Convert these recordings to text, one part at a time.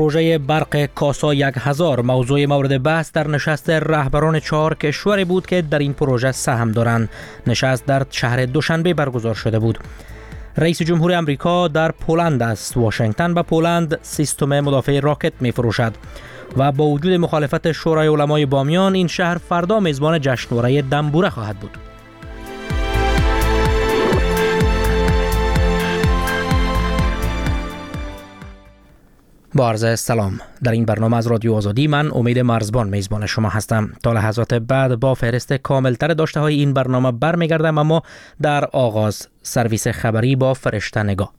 پروژه برق کاسا 1000 موضوع مورد بحث در نشست رهبران 4 کشور بود که در این پروژه سهم دارند. نشست در شهر دوشنبه برگزار شده بود. رئیس جمهور امریکا در پولند است. واشنگتن به پولند سیستم مدافع راکت می فروشد و با وجود مخالفت شورای علمای بامیان این شهر فردا میزبان جشنواره دنبوره خواهد بود. با عرض سلام. در این برنامه از رادیو آزادی من امید مرزبان میزبان شما هستم. تا لحظات بعد با فهرست کاملتر داشته های این برنامه برمیگردم، اما در آغاز سرویس خبری با فرشته نگاه.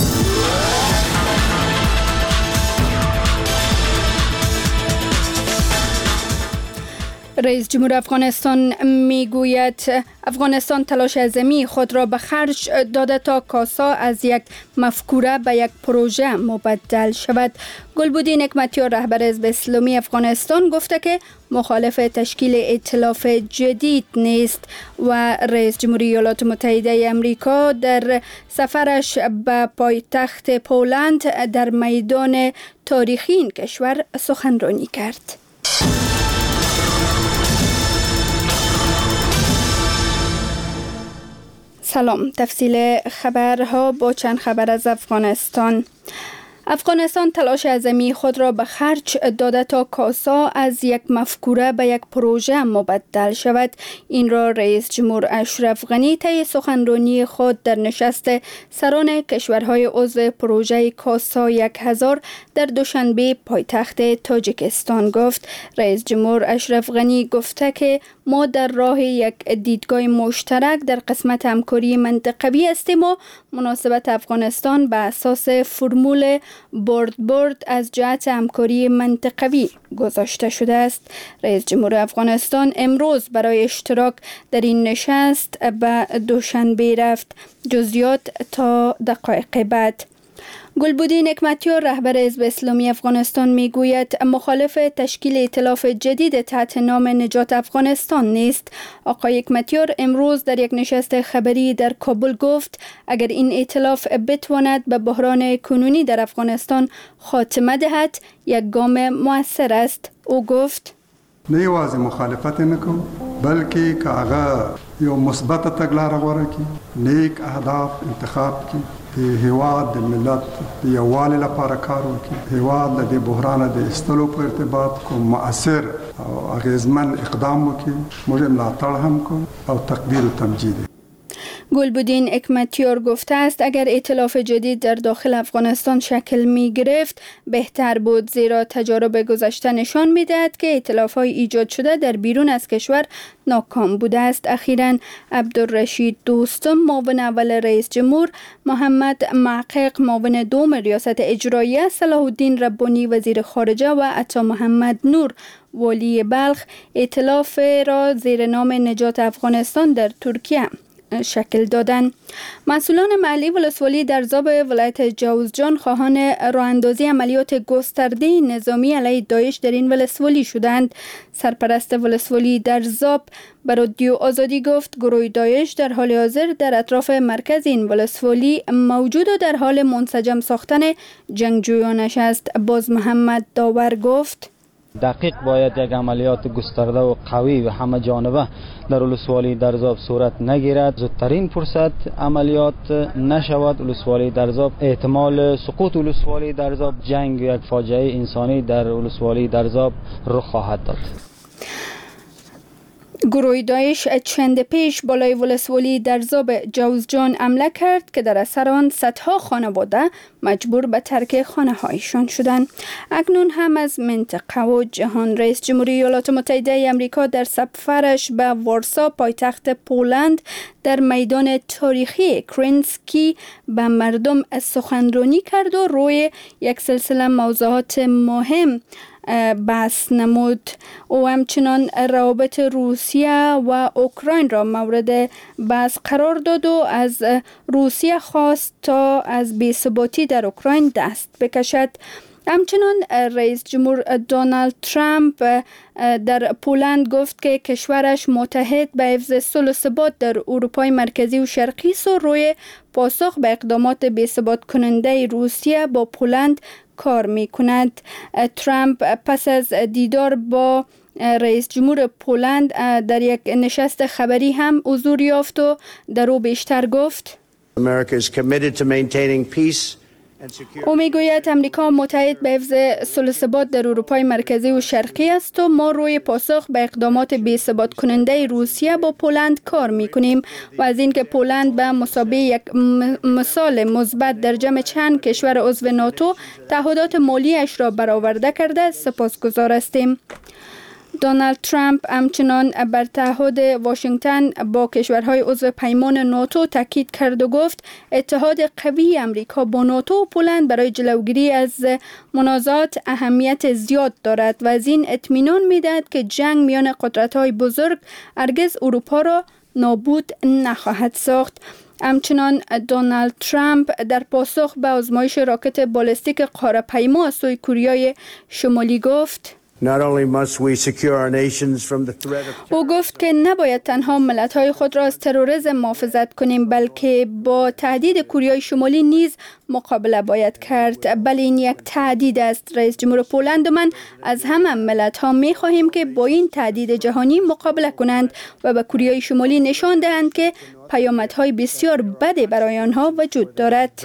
رئیس جمهور افغانستان میگوید افغانستان تلاش عظیمی خود را به خرج داده تا کاسا از یک مفکوره به یک پروژه مبدل شود. گلبدین حکمتیار رهبر حزب اسلامی افغانستان گفته که مخالف تشکیل ائتلاف جدید نیست و رئیس جمهوری ایالات متحده آمریکا در سفرش به پایتخت پولند در میدان تاریخی این کشور سخنرانی کرد. سلام. تفصیل خبرها با چند خبر از افغانستان. افغانستان تلاش عظیمی خود را به خرج داده تا کاسا از یک مفکوره به یک پروژه مبدل شود. این را رئیس جمهور اشرف غنی طی سخنرانی خود در نشست سران کشورهای عضو پروژه کاسا 1000 در دوشنبه پایتخت تاجیکستان گفت. رئیس جمهور اشرف غنی گفته که ما در راه یک دیدگاه مشترک در قسمت همکاری منطقوی هستیم و مناسبت افغانستان به اساس فرمول برد از جهت همکاری منطقوی گذاشته شده است. رئیس جمهور افغانستان امروز برای اشتراک در این نشست به دوشنبه رفت. جزئیات تا دقایق بعد. گلبدین حکمتیار رهبر حزب اسلامی افغانستان میگوید مخالف تشکیل ائتلاف جدید تحت نام نجات افغانستان نیست. آقای حکمتیار امروز در یک نشست خبری در کابل گفت اگر این ائتلاف بتواند به بحران کنونی در افغانستان خاتمه دهد یک گام مؤثر است. او گفت نه یوازې مخالفت نکوم بلکې که هغه یو مثبت تګلاره غوره کړي، نیک اهداف انتخاب کړي، د هیواد د ملت د یووالي لپاره کار وکړي، هیواد د دې بحران د ایستلو په ارتباط کوم مؤثر او اغیزمن اقدام وکړي، موږ ملاتړ هم کوو او تقدیر و تمجید. گلبدین حکمتیار گفته است اگر ائتلاف جدید در داخل افغانستان شکل می گرفت بهتر بود، زیرا تجارب گذشته نشان می دهد که ائتلاف‌های ایجاد شده در بیرون از کشور ناکام بوده است. اخیراً عبدالرشید دوستم معاون اول رئیس جمهور، محمد محقق معاون دوم ریاست اجراییه، صلاح الدین ربانی وزیر خارجه و عطا محمد نور والی بلخ ائتلاف را زیر نام نجات افغانستان در ترکیه شکل دادن. مسئولان محلی ولسوالی درزاب ولایت جوزجان خواهان راه اندازی عملیات گسترده نظامی علیه داعش در این ولسوالی شدند. سرپرست ولسوالی درزاب به رادیو آزادی گفت گروه داعش در حال حاضر در اطراف مرکز این ولسوالی موجود و در حال منسجم ساختن جنگجویانش است. باز محمد داور گفت دقیق باید یک عملیات گسترده و قوی و همه جانبه در ولسوالی درزاب صورت نگیرد. زودترین فرصت عملیات نشود. ولسوالی درزاب احتمال سقوط ولسوالی درزاب جنگ یک فاجعه انسانی در ولسوالی درزاب رخ خواهد داد. گروه داعش چند پیش بالای ولسوالی درزاب جوزجان حمله کرد که در اثر آن صدها خانواده مجبور به ترک خانه‌هایشان شدند. اکنون هم از منطقه و جهان. رئیس جمهوری ایالات متحده آمریکا در سفرش به وارسا پایتخت پولند در میدان تاریخی کرینسکی به مردم سخنرانی کرد و روی یک سلسله موضوعات مهم بحث نمود. او همچنان روابط روسیه و اوکراین را مورد بحث قرار داد و از روسیه خواست تا از بی‌ثباتی در اوکراین دست بکشد. همچنان رئیس جمهور دونالد ترامپ در پولند گفت که کشورش متحد به حفظ صلح و ثبات در اروپای مرکزی و شرقی است و روی پاسخ به اقدامات بی‌ثبات کننده روسیه با پولند کار می کند. ترامپ پس از دیدار با رئیس جمهور پولند در یک نشست خبری هم حضور یافت و در او بیشتر گفت او میگوید امریکا متحد به حفظ صلح و ثبات در اروپای مرکزی و شرقی است و ما روی پاسخ به اقدامات بی‌ثبات کننده روسیه با پولند کار میکنیم و از اینکه پولند به مثابه یک مثال مثبت در جمع چند کشور عضو ناتو تعهدات مالیش را برآورده کرده سپاسگزار هستیم. دونالد ترامپ همچنان بر تعهد واشنگتن با کشورهای عضو پیمان ناتو تاکید کرد و گفت اتحاد قوی امریکا با ناتو و پولند برای جلوگیری از منازعات اهمیت زیاد دارد و از این اطمینان می‌دهد که جنگ میان قدرت‌های بزرگ هرگز اروپا را نابود نخواهد ساخت. همچنان دونالد ترامپ در پاسخ به آزمایش راکت بالستیک قاره‌پیما از سوی کوریای شمالی گفت او گفت که نباید تنها ملت‌های خود را از تروریسم محافظت کنیم بلکه با تهدید کوریای شمالی نیز مقابله باید کرد. بله این یک تهدید است. رئیس جمهور پولند و من از همه ملت‌ها می‌خواهیم که با این تهدید جهانی مقابله کنند و به کوریای شمالی نشان دهند که پیامدهای بسیار بدی برای آنها وجود دارد.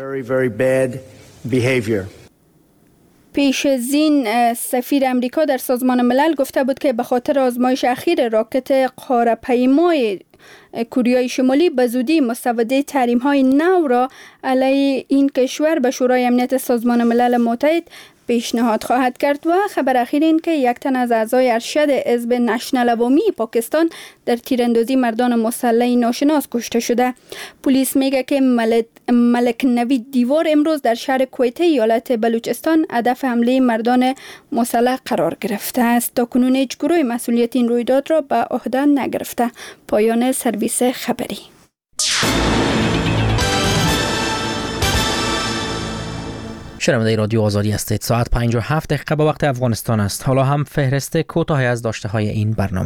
پیش از این سفیر امریکا در سازمان ملل گفته بود که به خاطر آزمایش اخیر راکت قاره‌پیمای کوریای شمالی به زودی مسوده تحریم‌های نو را علیه این کشور به شورای امنیت سازمان ملل متحد پیشنهاد خواهد کرد. و خبر اخیر این که یک تن از اعضای ارشد حزب نشنل عوامی پاکستان در تیراندازی مردان مسلح ناشناس کشته شده. پلیس میگه که ملک نوید دیوار امروز در شهر کویته ایالت بلوچستان هدف حمله مردان مسلح قرار گرفته است. تاکنون هیچ گروه مسئولیت این رویداد را به عهده نگرفته. پایان سرویس خبری. شنونده رادیو آزادی هستید. ساعت 57 دقیقه به وقت افغانستان است. حالا هم فهرست کوتاهی از داشته های این برنامه.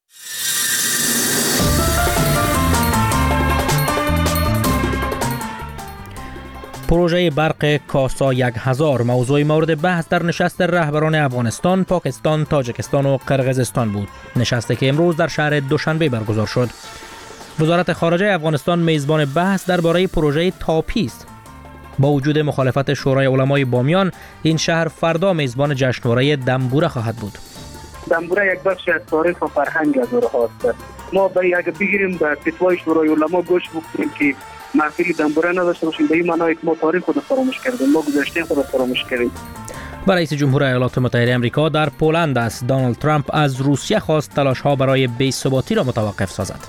پروژه برق کاسا 1000 موضوع مورد بحث در نشست رهبران افغانستان، پاکستان، تاجیکستان و قرقیزستان بود. نشستی که امروز در شهر دوشنبه برگزار شد. وزارت خارجه افغانستان میزبان بحث درباره پروژه تاپی است. با وجود مخالفت شورای علمای بامیان، این شهر فردا میزبان جشنواره دنبوره خواهد بود. دنبوره یک بخش از تاریخ و فرهنگ از هاست. ما اگه بگیریم به فتوای شورای علما گوش بکنیم که محفل دنبوره نداشته باشیم، به این معنی که ما تاریخ خود فراموش کردیم، ما گذشته خود فراموش کردیم. رئیس جمهور ایالات متحده آمریکا در پولند است. دونالد ترامپ از روسیه خواست تلاش‌ها برای بی‌ثباتی را متوقف سازد.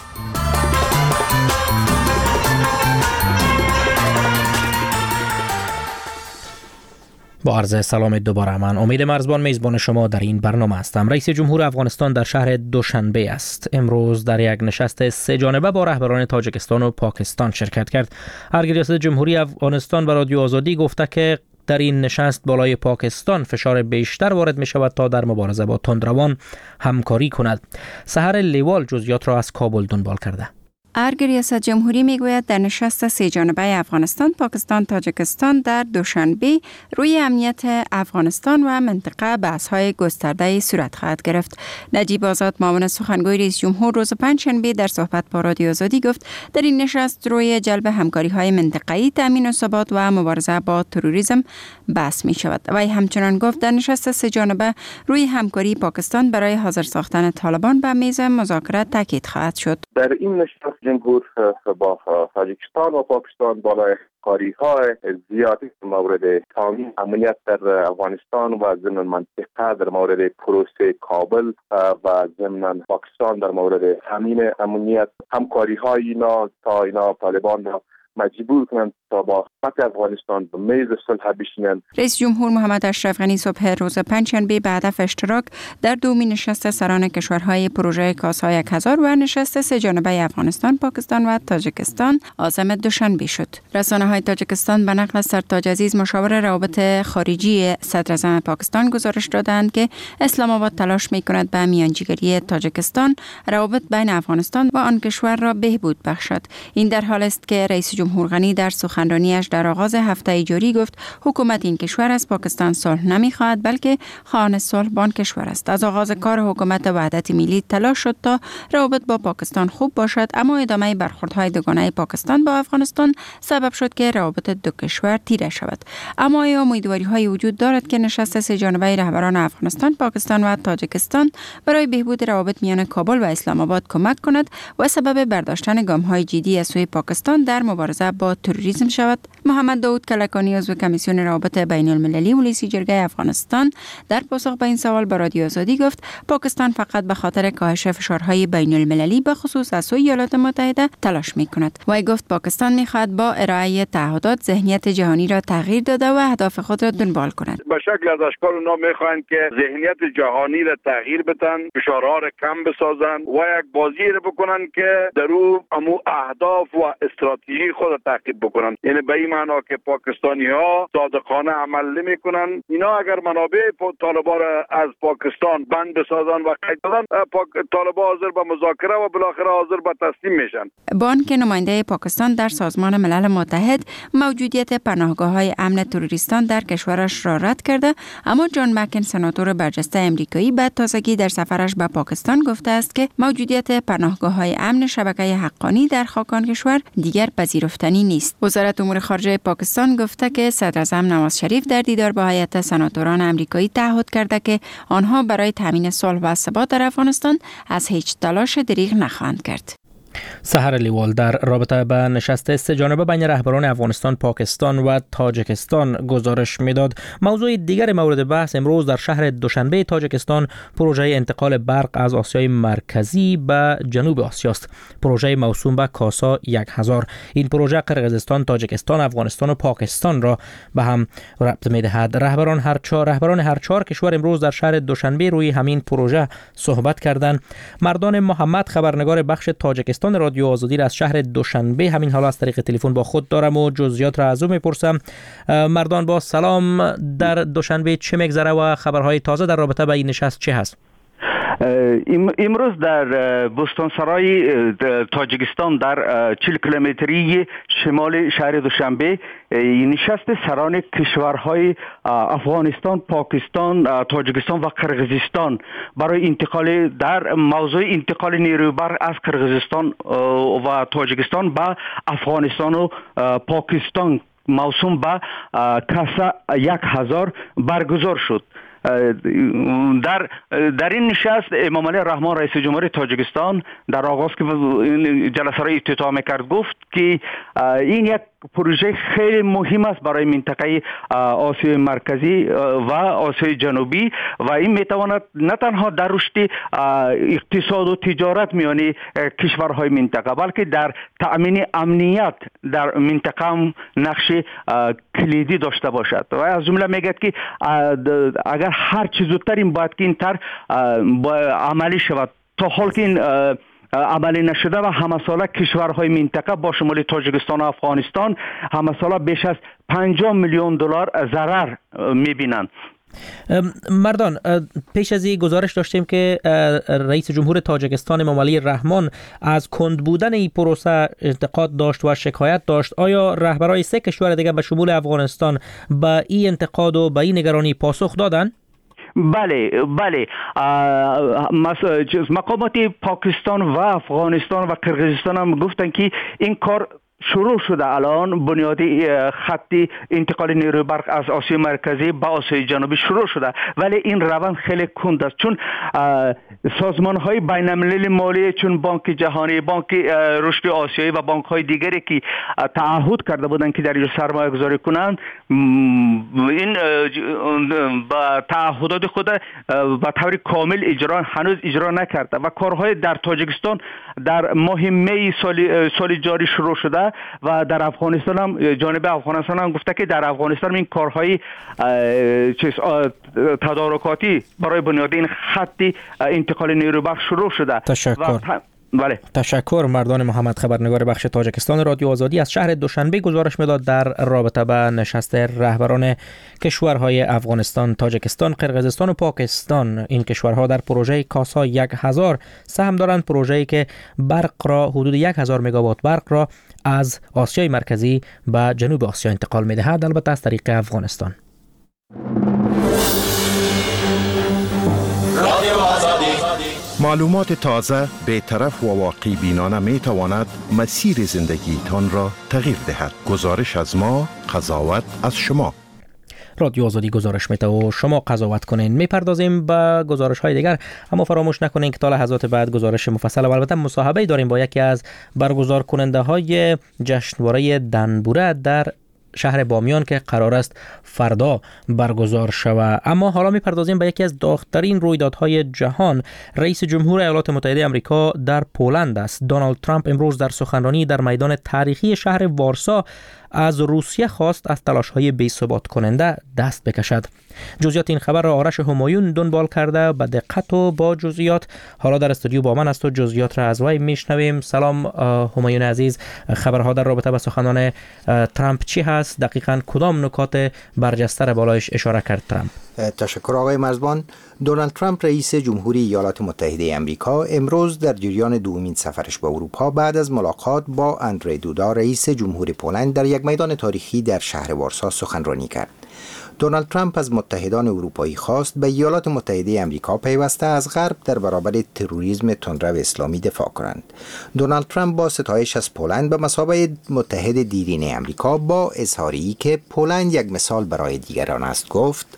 با عرض سلام دوباره، من امید مرزبان میزبان شما در این برنامه هستم. رئیس جمهور افغانستان در شهر دوشنبه است. امروز در یک نشست سه جانبه با رهبران تاجیکستان و پاکستان شرکت کرد. ارگی ریاست جمهوری افغانستان به رادیو آزادی گفته که در این نشست بالای پاکستان فشار بیشتر وارد می شود تا در مبارزه با تندروان همکاری کند. سحر لیوال جزئیات را از کابل دنبال کرده. ارگ ریاست جمهوری میگوید در نشست سه جانبه افغانستان، پاکستان، تاجیکستان در دوشنبه روی امنیت افغانستان و منطقه بحث‌های گسترده صورت خواهد گرفت. نجیب آزاد معاون سخنگوی رئیس جمهور روز پنجشنبه در صحبت با رادیو آزادی گفت در این نشست روی جلب همکاری‌های منطقه‌ای، تامین ثبات و مبارزه با تروریسم بحث می شود. وی همچنان گفت در نشست سه جانبه روی همکاری پاکستان برای حاضر ساختن طالبان به میز مذاکره تاکید خواهد شد. در این نشست جمهور با تاجیکستان و پاکستان بالای همکاری‌های زیادی در مورد تامین امنیت در افغانستان و ضمن منطقه در مورد پروسه کابل و ضمن پاکستان در مورد تامین امنیت، همکاری‌های اینا تا اینا طالبان را مجبور کنند تا با حکومت افغانستان به میز صلح بشینند. رئیس جمهور محمد اشرف غنی صبح روز پنجشنبه به هدف اشتراک در دومین نشست سران کشورهای پروژه کاسا 1000 و نشست سه جانبه افغانستان، پاکستان و تاجیکستان عازم دوشنبه شد. رسانه‌های تاجیکستان به نقل از سرتاج عزیز مشاور روابط خارجی صدر اعظم پاکستان گزارش دادند که اسلام آباد تلاش می‌کند به میانجیگری تاجیکستان روابط بین افغانستان و آن کشور را بهبود بخشد. این در حال است که رئیس جمهور غنی در سخنرانیش در آغاز هفته جاری گفت حکومت این کشور از پاکستان صلح نمی‌خواهد بلکه خواهان صلح با آن کشور است. از آغاز کار حکومت وحدت ملی تلاش شد تا روابط با پاکستان خوب باشد، اما ادامه برخوردهای دوگانه پاکستان با افغانستان سبب شد که روابط دو کشور تیره شود. اما آیا امیدواری‌های وجود دارد که نشست سه جانبه رهبران افغانستان، پاکستان و تاجیکستان برای بهبود روابط میان کابل و اسلام آباد کمک کند و سبب برداشتن گام‌های جدی از سوی پاکستان در مبارزه با تروریسم شود؟ محمد داود کلکانی عضو کمیسیون روابط بین المللی ولسی جرگه افغانستان در پاسخ به این سوال به رادیو آزادی گفت پاکستان فقط به خاطر کاهش فشارهای بین المللی به خصوص از سوی ایالات متحده تلاش می‌کند. وی گفت پاکستان می‌خواهد با ارائه تعهدات ذهنیت جهانی را تغییر داده و اهداف خود را دنبال کند. به شکل از اشکال اونا می‌خواهند که ذهنیت جهانی را تغییر بدن، فشارها را کم بسازند و یک بازی را بکنن که در او اهداف و استراتژی خود را تعقیب بکنن. یعنی به این معنا که پاکستانی‌ها صادقانه عمل نمی‌کنن. اینا اگر منابع طالبان را از پاکستان بند بسازن و قید بدن، طالبان حاضر به مذاکره و بالاخره حاضر به تسلیم میشن. بانک نماینده پاکستان در سازمان ملل متحد موجودیت پناهگاه‌های امن تروریستان در کشورش را رد کرده، اما جان مکن سناتور برجسته امریکایی به تازگی در سفرش به پاکستان گفته است که موجودیت پناهگاه‌های امن شبکه حقانی در خاکان کشور دیگر پذیرفتنی نیست. وزارت امور خارجه پاکستان گفته که صدر اعظم نواز شریف در دیدار با هیئت سناتوران امریکایی تعهد کرده که آنها برای تامین صلح و ثبات در افغانستان از هیچ تلاش دریغ نخواهند کرد. سحر لیوال در رابطه به نشست سه جانبه بین رهبران افغانستان، پاکستان و تاجیکستان گزارش میداد. موضوع دیگر مورد بحث امروز در شهر دوشنبه تاجیکستان پروژه انتقال برق از آسیای مرکزی به جنوب آسیا است. پروژه موسوم به کاسا 1000. این پروژه قرقیزستان، تاجیکستان، افغانستان و پاکستان را به هم ربط میدهد. رهبران هر چهار کشور امروز در شهر دوشنبه روی همین پروژه صحبت کردند. مردان محمد، خبرنگار بخش تاجیکستان رادیو آزادی را از شهر دوشنبه همین حالا از طریق تلفن با خود دارم و جزئیات را از او میپرسم. مردان با سلام، در دوشنبه چه میگذره و خبرهای تازه در رابطه با این نشست چه هست؟ امروز در بستانسرای تاجیکستان در 40 کیلومتری شمال شهر دوشنبه نشست سران کشورهای افغانستان، پاکستان، تاجیکستان و قرقیزستان برای انتقال در موضوع انتقال نیروی برق از قرقیزستان و تاجیکستان به افغانستان و پاکستان موسوم به کاسا 1000 برگزار شد. در این نشست امام علی رحمان رئیس جمهور تاجیکستان در آغاز که جلسه را افتتاح می‌کرد گفت که این یک پروژه خیلی مهم است برای منطقه آسیای مرکزی و آسیای جنوبی و این میتواند نه تنها در رشد اقتصاد و تجارت میان کشورهای منطقه بلکه در تأمین امنیت در منطقه هم نقش کلیدی داشته باشد. و از جمله میگه که اگر هر چیز زودتر این باید که این تر عملی شود. تا حال که این عملی نشده و همه ساله کشورهای منطقه با شمول تاجیکستان و افغانستان همه ساله بیش از 50 میلیون دلار ضرر میبینند. مردان، پیش از این گزارش داشتیم که رئیس جمهور تاجیکستان امام علی رحمان از کند بودن این پروسه انتقاد داشت و شکایت داشت. آیا رهبرای سه کشور دیگر به شمول افغانستان به این انتقاد و به این نگرانی پاسخ دادند؟ بله مقامات پاکستان و افغانستان و قرقیزستان هم گفتن که این کار شروع شده. الان بنیادی خط انتقال نیروی برق از آسیای مرکزی به آسیای جنوبی شروع شده، ولی این روند خیلی کند است چون سازمان‌های بین‌المللی مالی چون بانک جهانی، بانک رشد آسیایی و بانک‌های دیگری که تعهد کرده بودند که در اینجا سرمایه‌گذاری کنند این با تعهدات خود به طور کامل هنوز اجرا نکرده و کارهای در تاجیکستان در ماه می سال جاری شروع شده شده و در افغانستان هم جانب افغانستان هم گفته که در افغانستان این کارهای تدارکاتی برای بنیاد این خط انتقال نیروی بخش شروع شده. تشکر. بله. تشکر. مردان محمد، خبرنگار بخش تاجیکستان رادیو آزادی از شهر دوشنبه گزارش میداد در رابطه به نشست رهبران کشورهای افغانستان، تاجیکستان، قرقیزستان و پاکستان. این کشورها در پروژه کاسا 1000 سهم دارند، پروژه‌ای که برق را حدود 1000 مگاوات برق را از آسیای مرکزی به جنوب آسیا انتقال می‌دهد، البته از طریق افغانستان. معلومات تازه، بی‌طرف و واقعی بینانه می تواند مسیر زندگی تان را تغییر دهد. گزارش از ما، قضاوت از شما. رادیو آزادی گزارش میده و شما قضاوت کنین. میپردازیم به گزارش های دیگر، اما فراموش نکنین که تا لحظات بعد گزارش مفصل و البته مصاحبه داریم با یکی از برگزار کننده های جشنواره دنبوره در شهر بامیان که قرار است فردا برگزار شود. اما حالا میپردازیم به یکی از داغ‌ترین رویدادهای جهان. رئیس جمهور ایالات متحده آمریکا در پولند است. دونالد ترامپ امروز در سخنرانی در میدان تاریخی شهر وارسا از روسیه خواست از تلاش‌های بی‌ثبات کننده دست بکشد. جزئیات این خبر را آرش همایون دنبال کرده به دقت و با جزئیات. حالا در استودیو با من است و جزئیات را از وی میشنویم. سلام همایون عزیز، خبرها در رابطه با سخنان ترامپ چی هست؟ دقیقاً کدام نکات برجسته را بالایش اشاره کرد ترامپ؟ تشکر آقای مرزبان. دونالد ترامپ رئیس جمهوری ایالات متحده آمریکا امروز در جریان دومین سفرش به اروپا بعد از ملاقات با اندری دودا رئیس جمهور پولند در یک میدان تاریخی در شهر وارسا سخنرانی کرد. دونالد ترامپ از متحدان اروپایی خواست به ایالات متحده آمریکا پیوسته از غرب در برابر تروریسم تندرو اسلامی دفاع کنند. دونالد ترامپ با ستایش از پولند به مثابه متحد دیرین آمریکا با اظهاری که پولند یک مثال برای دیگران است گفت: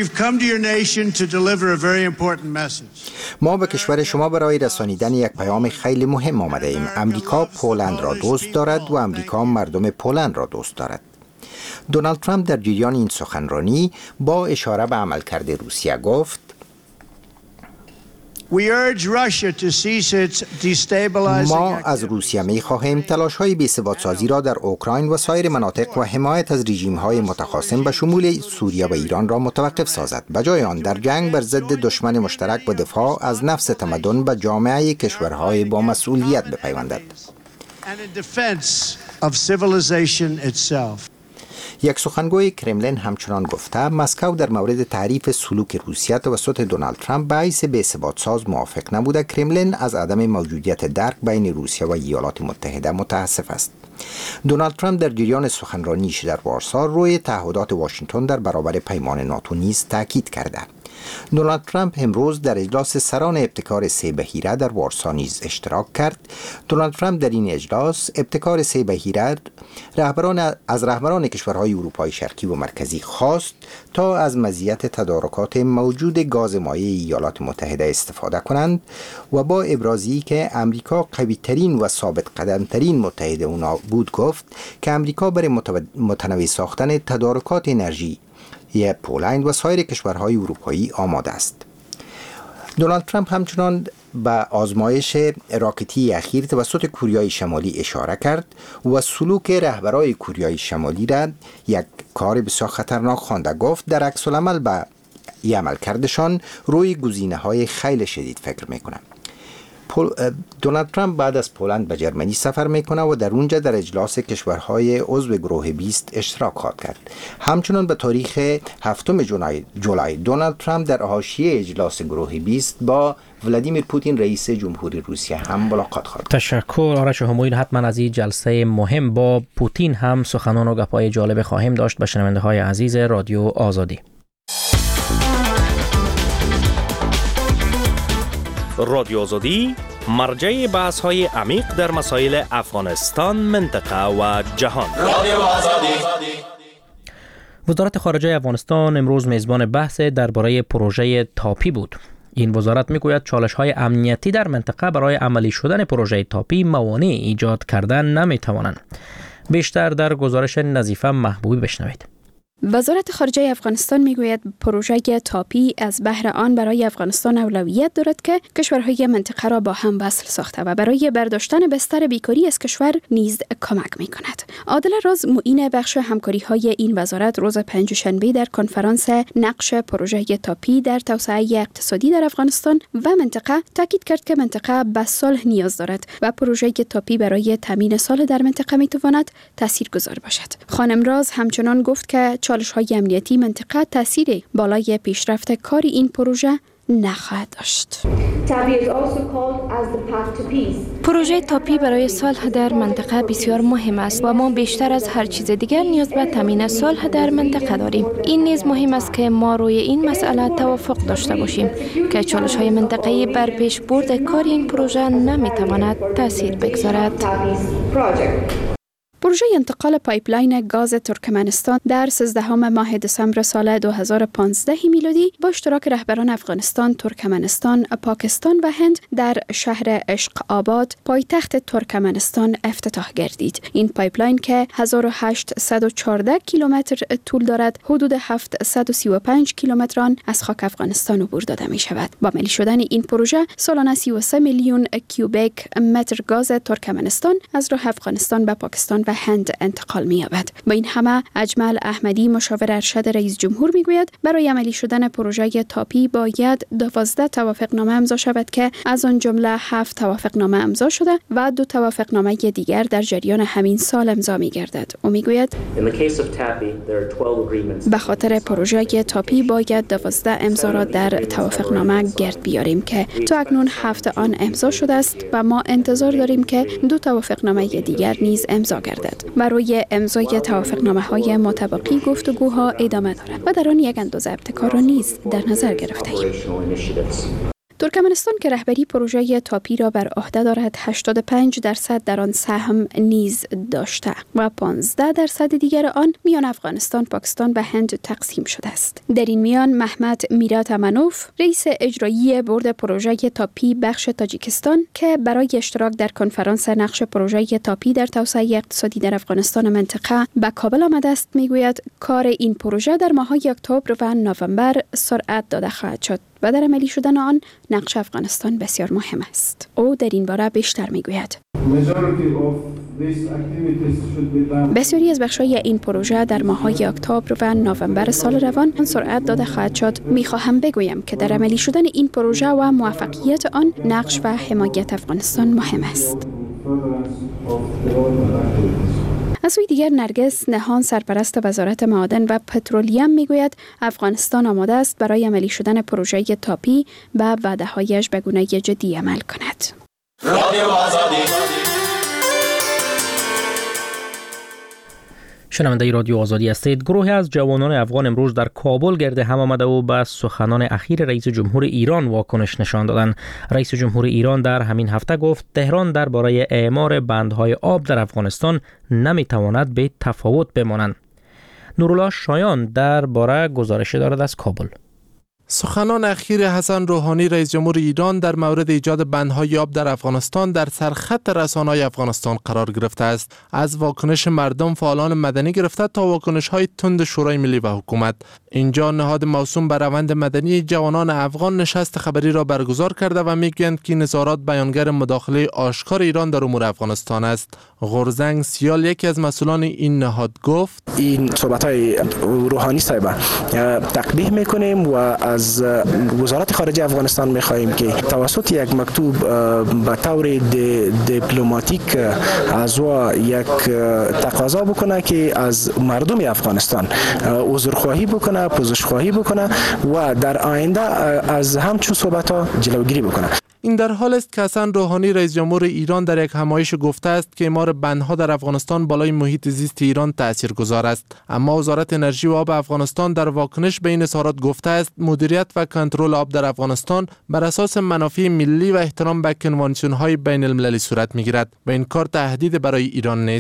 ما به کشور شما برای رسانیدن یک پیام خیلی مهم آمده ایم. امریکا پولند را دوست دارد و امریکا مردم پولند را دوست دارد. دونالد ترامپ در جریان این سخنرانی با اشاره به عملکرد روسیه گفت: ما از روسیه می خواهیم تلاش‌های بی‌ثبات‌سازی را در اوکراین و سایر مناطق و حمایت از رژیم‌های متخاصم به شمول سوریه و ایران را متوقف سازد. بجای آن در جنگ بر ضد دشمن مشترک و دفاع از نفس تمدن به جامعه کشورهای با مسئولیت بپیوندد. یک سخنگوی کرملین همچنان گفته مسکو در مورد تعریف سلوک روسیه توسط دونالد ترامپ به حیث بی‌ثبات‌ساز موافق نبوده. کرملین از عدم موجودیت درک بین روسیه و ایالات متحده متاسف است. دونالد ترامپ در جریان سخنرانیش در وارسا روی تعهدات واشنگتن در برابر پیمان ناتو نیز تاکید کرده. دونالد ترامپ امروز در اجلاس سران ابتکار 3 بحیره در وارسا نیز اشتراک کرد. دونالد ترامپ در این اجلاس ابتکار 3 بحیره از رهبران کشورهای اروپای شرقی و مرکزی خواست تا از مزیت تدارکات موجود گاز مایع ایالات متحده استفاده کنند و با ابرازی که امریکا قوی‌ترین و ثابت قدم‌ترین متحد اونا بود گفت که امریکا برای متنوع ساختن تدارکات انرژی پولند و سایر کشورهای اروپایی آماده است. دونالد ترامپ همچنان به آزمایش راکتی اخیر توسط کوریای شمالی اشاره کرد و سلوک رهبران کوریای شمالی را یک کار بسیار خطرناک خوانده. گفت در عکس العمل به عملکردشان روی گزینه‌های خیلی شدید فکر میکنم. دونالد ترامپ بعد از پولند به جرمنی سفر میکنه و در اونجا در اجلاس کشورهای عضو گروه 20 اشتراک خواهد کرد. همچنان به تاریخ 7 جولای دونالد ترامپ در حاشیه اجلاس گروه 20 با ولادیمیر پوتین رئیس جمهوری روسیه هم ملاقات خواهد. تشکر آرش همایون. حتما از این جلسه مهم با پوتین هم سخنان و گپ‌های جالب خواهیم داشت. به شنونده‌های عزیز رادیو آزادی. رادیو آزادی مرجع بحث‌های عمیق در مسائل افغانستان، منطقه و جهان. رادیو آزادی. وزارت خارجه افغانستان امروز میزبان بحث درباره پروژه تاپی بود. این وزارت میگوید چالش‌های امنیتی در منطقه برای عملی شدن پروژه تاپی موانع ایجاد کردن نمیتوانند. بیشتر در گزارش نظیفه محبوبی بشنوید. وزارت خارجه افغانستان میگوید پروژه تاپی از بهر آن برای افغانستان اولویت دارد که کشورهای منطقه را با هم وصل ساخته و برای برداشتن بستر بیکاری از کشور نیز کمک میکند. عادل راز معین بخش همکاری های این وزارت روز پنجشنبه در کنفرانس نقش پروژه تاپی در توسعه اقتصادی در افغانستان و منطقه تاکید کرد که منطقه به صلح نیاز دارد و پروژه تاپی برای تامین صلح در منطقه میتواند تاثیرگذار باشد. خانم راز همچنان گفت که چالش‌های امنیتی منطقه تاثیر بالای پیشرفت کار این پروژه نخواهد داشت. پروژه تاپی برای صلح در منطقه بسیار مهم است و ما بیشتر از هر چیز دیگر نیاز به تامین صلح در منطقه داریم. این نیز مهم است که ما روی این مسئله توافق داشته باشیم که چالش‌های منطقه‌ای بر پیش برد کار این پروژه نمی‌تواند تاثیر بگذارد. پروژه انتقال پایپلاین گاز ترکمنستان در 13 ماه دسامبر سال 2015 میلادی با اشتراک رهبران افغانستان، ترکمنستان، پاکستان و هند در شهر عشق آباد، پایتخت ترکمنستان افتتاح گردید. این پایپلاین که 1814 کیلومتر طول دارد، حدود 735 کیلومتر آن از خاک افغانستان عبور داده می شود. با ملی شدن این پروژه سالانه 33 میلیون کیوبیک متر گاز ترکمنستان از راه افغانستان به پاکستان و هند انتقال می‌یابد. با این همه اجمل احمدی مشاور ارشد رئیس جمهور میگوید برای عملی شدن پروژه تاپی باید 12 توافقنامه امضا شود که از آن جمله 7 توافقنامه امضا شده و 2 توافقنامه دیگر در جریان همین سال امضا می‌گردد. او میگوید به خاطر پروژه تاپی باید 12 امضا را در توافقنامه گرد بیاریم که تا اکنون 7 آن امضا شده است و ما انتظار داریم که 2 توافقنامه دیگر نیز امضا گردد. برای امضای توافقنامه‌های متبقی گفتگوها ادامه دارد و در آن یک اندازه ابتکار را نیز در نظر گرفته‌ایم. ترکمنستان که رهبری پروژه تاپی را بر عهده دارد 85% در آن سهم نیز داشته و 15% دیگر آن میان افغانستان، پاکستان و هند تقسیم شده است. در این میان محمد میرات امنوف رئیس اجرایی بورد پروژه تاپی بخش تاجیکستان که برای اشتراک در کنفرانس نقش پروژه تاپی در توسعه اقتصادی در افغانستان منطقه به کابل آمده است میگوید کار این پروژه در ماه‌های اکتبر و نوامبر سرعت داده خواهد شد و در عملی شدن آن نقش افغانستان بسیار مهم است. او در این باره بیشتر میگوید. بسیاری از بخش‌های این پروژه در ماه‌های اکتبر و نوامبر سال روان سرعت داده خواهد شد. می‌خواهم بگویم که در عملی شدن این پروژه و موفقیت آن نقش و حمایت افغانستان مهم است. از سوی دیگر نرگس نهان سرپرست وزارت معادن و پترولیم میگوید افغانستان آماده است برای عملی شدن پروژه تاپی و وعده‌هایش به گونه جدی عمل کند. شنونده رادیو آزادی هستید. گروهی از جوانان افغان امروز در کابل گرد هم آمده و به سخنان اخیر رئیس جمهور ایران واکنش نشان دادند. رئیس جمهور ایران در همین هفته گفت تهران درباره اعمار بندهای آب در افغانستان نمیتواند به تفاوت بمانند. نورالله شایان درباره گزارش دارد از کابل. سخنان اخیر حسن روحانی رئیس جمهور ایران در مورد ایجاد بندهای آب در افغانستان در سرخط رسانه‌های افغانستان قرار گرفته است. از واکنش مردم، فعالان مدنی گرفته تا واکنش‌های تند شورای ملی و حکومت. اینجا نهاد موسوم بر روند مدنی جوانان افغان نشست خبری را برگزار کرده و میگویند که نظارات بیانگر مداخله آشکار ایران در امور افغانستان است. غرزنگ سیال یکی از مسئولان این نهاد گفت: این صحبت‌های روحانی صاحب تقبیح می‌کنیم و از وزارت خارجه افغانستان می‌خواهیم که توسط یک مکتوب به طور دیپلماتیک از یک تقاضا بکنه که از مردم افغانستان عذرخواهی بکنه، پوزشخواهی بکنه و در آینده از همچون صحبت‌ها جلوگیری بکنه. این در حال است که حسن روحانی رئیس جمهور ایران در یک همایش گفته است که اعمار بندها در افغانستان بالای محیط زیست ایران تاثیرگذار است. اما وزارت انرژی و آب افغانستان در واکنش به این اظهارات گفته است مدیریت و کنترل آب در افغانستان بر اساس منافع ملی و احترام به کنوانسیون‌های بین المللی صورت می‌گیرد و این کار تهدید برای ایران نیست.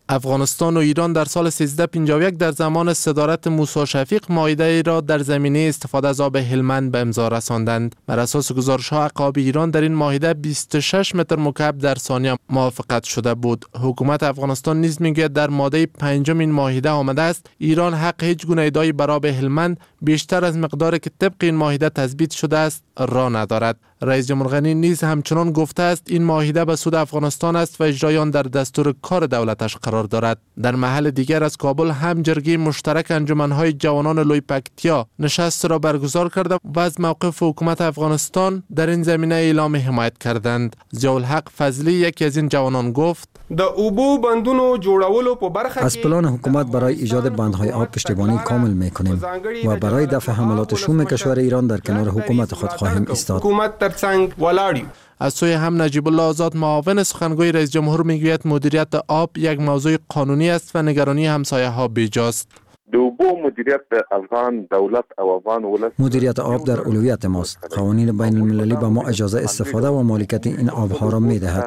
افغانستان و ایران در سال 1351 در زمان صدارت موسی شفیق معاهده را در زمینه استفاده از آب هلمند به امضا رساندند. بر اساس گزارش‌ها عقاب ایران در این معاهده 26 متر مکعب در ثانیه موافقت شده بود. حکومت افغانستان نیز میگوید در ماده 5 این معاهده آمده است ایران حق هیچ گونه ادعای بر آب هلمند بیشتر از مقداری که طبق این معاهده تثبیت شده است را ندارد. رئیس جمهور غنی نیز همچنان گفته است این معاهده به سود افغانستان است و اجرای آن در دستور کار دولتش قرار دارد. در محل دیگر از کابل هم جرگه مشترک انجمن‌های جوانان لویپکتیا نشست را برگزار کرده و از موقف حکومت افغانستان در این زمینه اعلام حمایت کردند. ضیاءالحق فضلی یکی از این جوانان گفت از پلان حکومت برای ایجاد بندهای آب پشتیبانی کامل میکنیم و برای دفع حملات شوم کشور ایران در کنار حکومت خود خواهیم ایستاد. از سوی هم نجیب الله آزاد معاون سخنگوی رئیس جمهور میگوید مدیریت آب یک موضوع قانونی است و نگرانی همسایه‌ها بیجاست. مدیریت آب در اولویت ماست. قوانین بین المللی به ما اجازه استفاده و مالکیت این آبها را میدهد.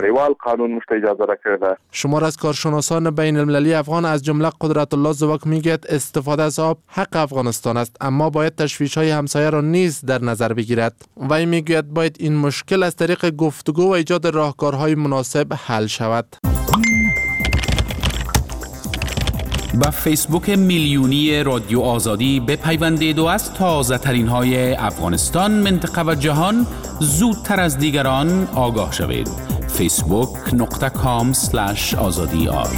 شمار از کارشناسان بین المللی افغان از جمله قدرت الله زواک میگوید استفاده از آب حق افغانستان است، اما باید تشویش‌های همسایه را نیز در نظر بگیرد. وی میگوید باید این مشکل از طریق گفتگو و ایجاد راهکارهای مناسب حل شود. با فیسبوک میلیونی رادیو آزادی بپیوندید و از تازه ترین های افغانستان، منطقه و جهان زودتر از دیگران آگاه شوید. facebook.com/azadiar.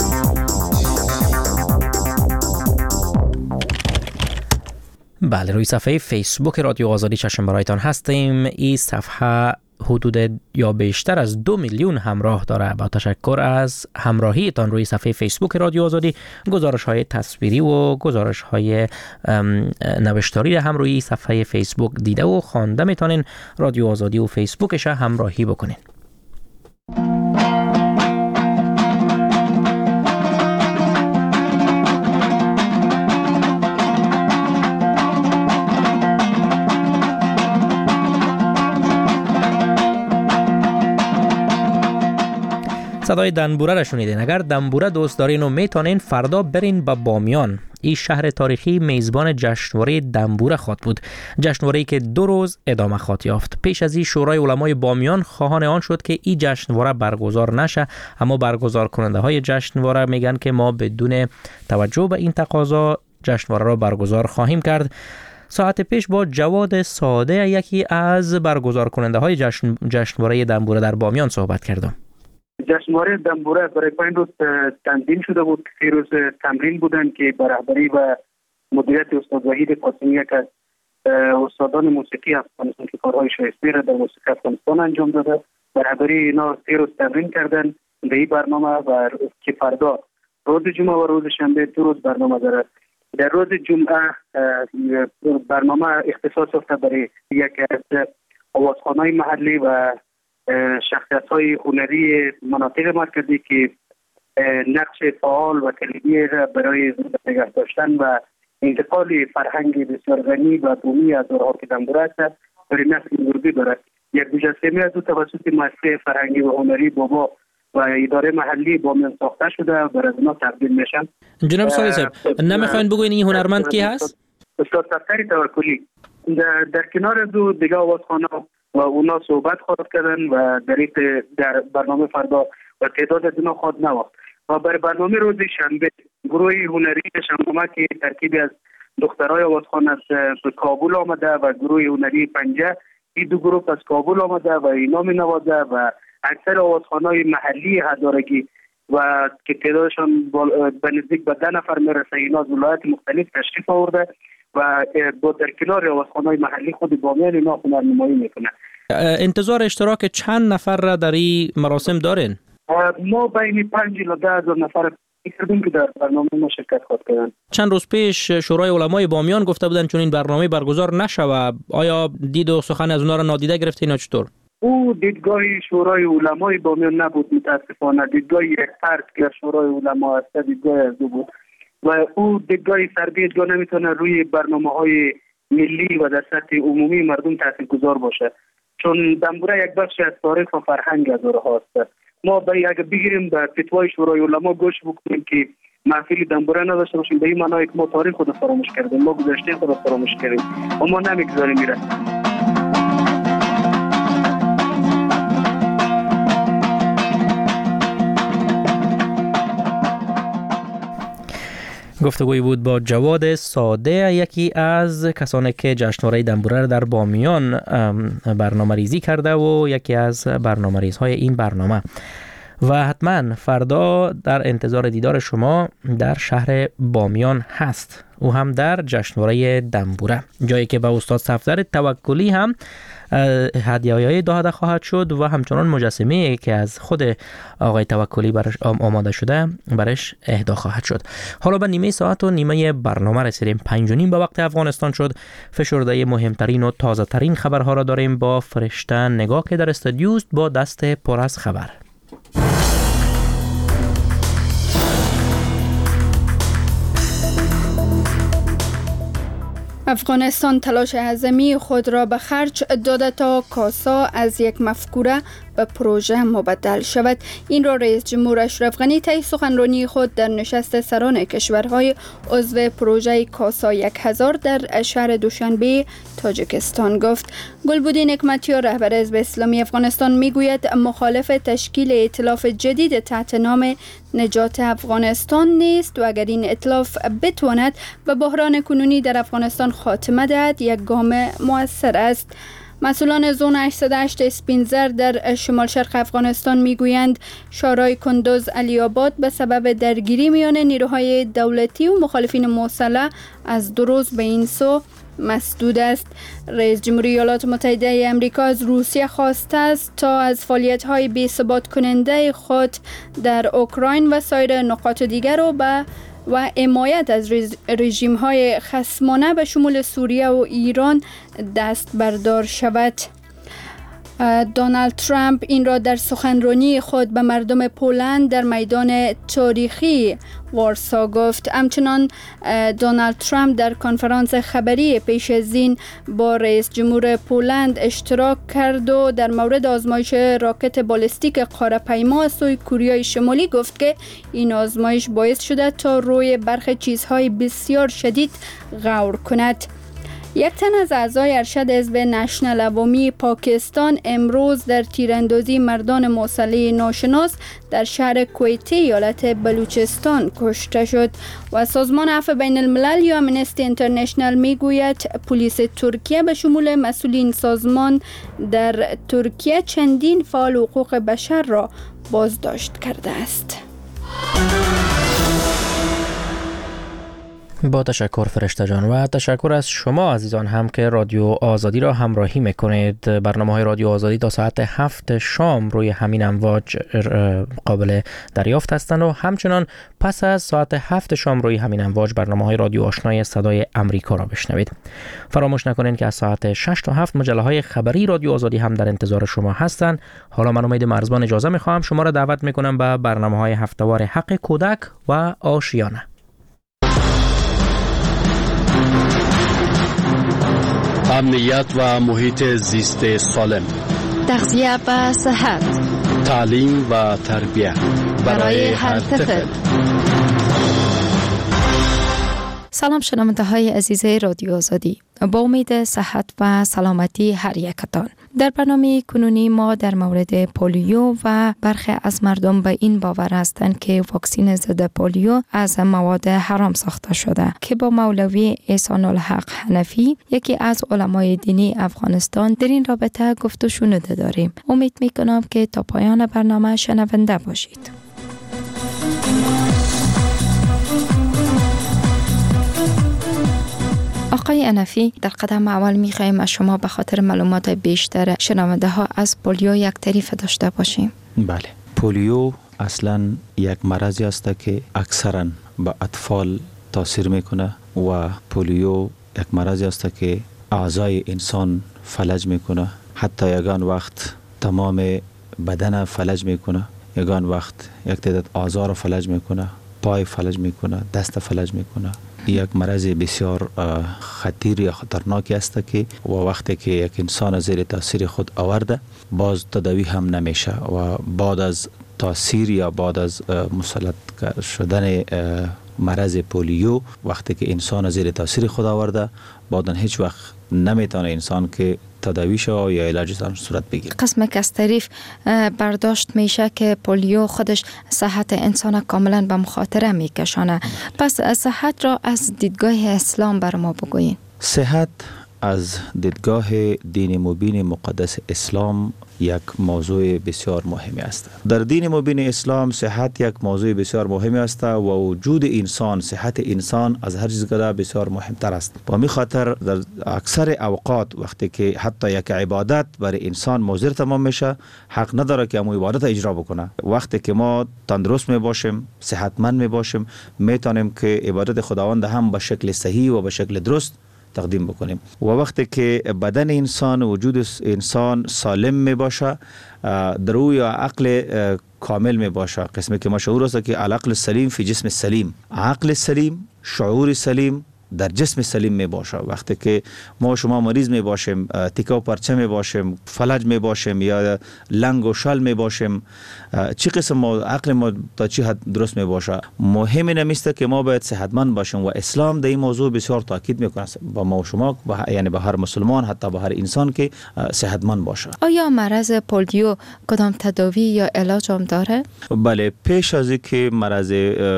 بله، روی صفحه فیسبوک رادیو آزادی چشم برایتان هستیم. این صفحه حدود یا بیشتر از 2 میلیون همراه داره. با تشکر از همراهیتان روی صفحه فیسبوک رادیو آزادی. گزارش های تصویری و گزارش های نوشتاری هم روی صفحه فیسبوک دیده و خوانده میتونین. رادیو آزادی و فیسبوکش همراهی بکنین. صدای دنبوره را شنیدین. اگر دنبوره دوست دارین و میتونین فردا برین به بامیان. این شهر تاریخی میزبان جشنواره دنبوره خواهد بود. جشنواره‌ای که 2 روز ادامه خواهد یافت. پیش از این شورای علمای بامیان خواهان آن شد که این جشنواره برگزار نشه، اما برگزار کننده های جشنواره میگن که ما بدون توجه به این تقاضا جشنواره را برگزار خواهیم کرد. ساعت پیش با جواد ساده یکی از برگزار کننده های جشنواره دنبوره در بامیان صحبت کردم. جشنواره دنبوره برای 5 روز تنظیم شده بود. 3 روز تمرین بودن که به رهبری و مدیریت استاد وحید قاسمی یک از استادان موسیقی افغانستان که کارهای شایسته را در موسیقی افغانستان انجام داده. به رهبری اینا 3 روز تمرین کردن به این برنامه و که فردا روز جمعه و روز شنبه 2 روز برنامه داره. در روز جمعه برنامه اختصاص یافته برای یک از آوازخوان‌های محلی و شخصیت‌های هنری مناطق مرکزی که نقش فعال و کلیدی را برای نگه داشتن و انتقال فرهنگ بسیار غنی و بومی از دورها که دنبوره است برای نسل امروزی دارد. یک مجسمه از توسط مؤسسه فرهنگی و هنری بابا و اداره محلی بامیان ساخته شده و برای اونا تقدیم میشن. جناب سالی صاحب، نمیخواین بگوین این هنرمند کی هست؟ استاد صفدری توکلی. در کنار دو دیگه آوازخوان‌ها و اونا صحبت خواهد کردن و در برنامه فردا و تعداد از اونا خواهد نواخت. و برای برنامه روز شنبه گروه هنری شمامه که ترکیبی از دخترای آوازخوان از کابل آمده و گروه هنری پنجه، این 2 گروه از کابل آمده و اینا می نوازه و اکثر آوازخوان‌های محلی هزارگی و که تعدادشان به نزدیک به 10 نفر میرسه، اینا از ولایات مختلف تشریف آورده و با در کنار آوازخوان‌های محلی خود بامیان اینا هنرنمایی میکنه. انتظار اشتراک چند نفر را در این مراسم دارین؟ ما بین 5 الی 10 هزار نفر کردیم که در برنامه ما شرکت خواهد کردن. چند روز پیش شورای علمای بامیان گفته بودن چون این برنامه برگزار نشوه. آیا دید و سخن از اونا را نادیده گرفتین یا چطور؟ او دیدگاه شورای علمای بامیان نبود، متاسفانه دیدگاه یک فرد که شورای علما است، دیدگاه از دو بود و او دیدگاه فردی دیدگاه نمیتونه روی برنامه‌های ملی و در سطح عمومی مردم تاثیرگذار باشه، چون دنبوره یک بخش از تاریخ و فرهنگ از اونها است ما اگه بگیریم به فتوای شورای علما گوش بکنیم که محفل دنبوره نداشته باشیم، به این معنی که ما تاریخ خود فراموش کردیم، ما گذشته خود فراموش کردیم و ما نمیگذاریم میره. گفتگوی بود با جواد ساده، یکی از کسانی که جشنواره دنبوره در بامیان برنامه ریزی کرده و یکی از برنامه ریزهای این برنامه. و حتما فردا در انتظار دیدار شما در شهر بامیان هست، او هم در جشنواره دنبوره، جایی که به استاد صفدر توکلی هم هدیه‌های داده خواهد شد و همچنان مجسمه‌ای که از خود آقای توکلی برش آماده شده برش اهدا خواهد شد. حالا به نیمه ساعت و نیمه برنامه رسیدیم. 5:30 به وقت افغانستان شد. فشرده مهمترین و تازه ترین خبرها را داریم با فرشته نگاه که در استودیوست با دست پر از خبر. افغانستان تلاش اعظمی خود را به خرج داده تا کاسا از یک مفکوره به پروژه مبدل شود. این را رئیس جمهور اشرف غنی طی سخنرانی خود در نشست سران کشورهای عضو پروژه کاسا 1000 در شهر دوشنبه تاجیکستان گفت. گلبدین حکمتیار رهبر حزب اسلامی افغانستان میگوید مخالف تشکیل ائتلاف جدید تحت نام نجات افغانستان نیست و اگر این ائتلاف بتواند به بحران کنونی در افغانستان خاتمه دهد یک گام مؤثر است. مسئولان زون 808 اسپینزر در شمال شرق افغانستان میگویند شورای کندوز علی آباد به سبب درگیری میان نیروهای دولتی و مخالفین مسلح از 2 روز به این سو مسدود است. رئیس جمهوری ایالات متحده آمریکا از روسیه خواسته است تا از فعالیت‌های بی‌ثبات کننده خود در اوکراین و سایر نقاط دیگر و حمایت از رژیم‌های خصمانه به شمول سوریه و ایران دست بردار شود. دونالد ترامپ این را در سخنرانی خود به مردم پولند در میدان تاریخی وارسا گفت. همچنان دونالد ترامپ در کنفرانس خبری پیش از این با رئیس جمهور پولند اشتراک کرد و در مورد آزمایش راکت بالستیک قاره‌پیما از سوی کره شمالی گفت که این آزمایش باعث شده تا روی برخی چیزهای بسیار شدید غور کند. یک تن از اعضای ارشد حزب نشنل عوامی پاکستان امروز در تیراندازی مردان مسلح ناشناس در شهر کویتی ایالت بلوچستان کشته شد و سازمان عفو بین الملل یا امنستی اینترنشنل میگوید پلیس ترکیه به شمول مسئولین سازمان در ترکیه چندین فعال حقوق بشر را بازداشت کرده است. با تشکر فرشته جان و تشکر از شما عزیزان هم که رادیو آزادی را همراهی میکنید. برنامه‌های رادیو آزادی تا ساعت 7 شام روی همین امواج قابل دریافت هستند و همچنان پس از ساعت 7 شام روی همین امواج برنامه‌های رادیو آشنای صدای امریکا را بشنوید. فراموش نکنید که از ساعت 6 تا 7 مجله‌های خبری رادیو آزادی هم در انتظار شما هستند. حالا من امید مرزبان اجازه می‌خوام شما را دعوت می‌کنم به برنامه‌های هفته‌وار حق کودک و آشیانه. امنیت و محیط زیست سالم، تغذیه و صحت، تعلیم و تربیت برای هر طفل. سلام شنونده های عزیز رادیو آزادی، با امید صحت و سلامتی هر یکتان. در برنامه کنونی ما در مورد پولیو و برخی از مردم به این باور هستند که واکسن ضد پولیو از مواد حرام ساخته شده که با مولوی احسان الحق حنفی یکی از علمای دینی افغانستان در این رابطه گفت و شنوده داریم. امید میکنم که تا پایان برنامه شنونده باشید. آقای حنفی، در قدم اول می‌خوایم از شما به خاطر معلومات بیشتر شنونده ها از پولیو یک تعریف داشته باشیم. بله، پولیو اصلا یک مرضی است که اکثرا به اطفال تاثیر میکنه و پولیو یک مرضی است که اعضای انسان فلج میکنه، حتی یگان وقت تمام بدن فلج میکنه، یگان وقت یک تعداد اعضا را فلج میکنه، پای فلج میکنه، دست فلج میکنه. یک مرض بسیار خطیر یا خطرناکی است که و وقتی که یک انسان زیر تاثیر خود آورده باز تداوی هم نمیشه و بعد از تاثیر یا بعد از مسلط شدن مرض پولیو وقتی که انسان زیر تاثیر خود آورده بعداً هیچ وقت نمیتونه انسان که تداوی شود یا علاجش صورت بگیره. قسم که از طریف برداشت میشه که پولیو خودش صحت انسان کاملا به مخاطره میکشانه. پس صحت را از دیدگاه اسلام بر ما بگویین. صحت از دیدگاه دین مبین مقدس اسلام یک موضوع بسیار مهمی است. در دین مبین اسلام صحت یک موضوع بسیار مهمی است و وجود انسان، صحت انسان از هر چیز دیگر بسیار مهمتر است. با می خاطر در اکثر اوقات وقتی که حتی یک عبادت برای انسان مضر تمام میشه، حق نداره که امو عبادت اجرا بکنه. وقتی که ما تندرست می باشیم، صحتمند می باشیم، میتونیم که عبادت خداوند هم به شکل صحیح و به شکل درست تقدیم بکنیم. و وقتی که بدن انسان، وجود انسان سالم می باشه، در او یا عقل کامل می باشه. قسمی که مشهور است که العقل سلیم فی جسم سلیم. عقل سلیم، شعور سلیم در جسم سلیم می باشه. وقتی که ما شما مریض می باشیم، تیکه و پرچه می باشیم، فلج می باشیم یا لنگ و شل می باشیم، چی قسم ما عقل ما تا چی حد درست می باشه. مهم نمیسته که ما باید صحتمند باشیم و اسلام در این موضوع بسیار تاکید میکنه با ما و شما، یعنی به هر مسلمان، حتی به هر انسان که صحتمند باشه. آیا مرض پولیو کدام تداوی یا علاج هم داره؟ بله، پیش از اینکه مرض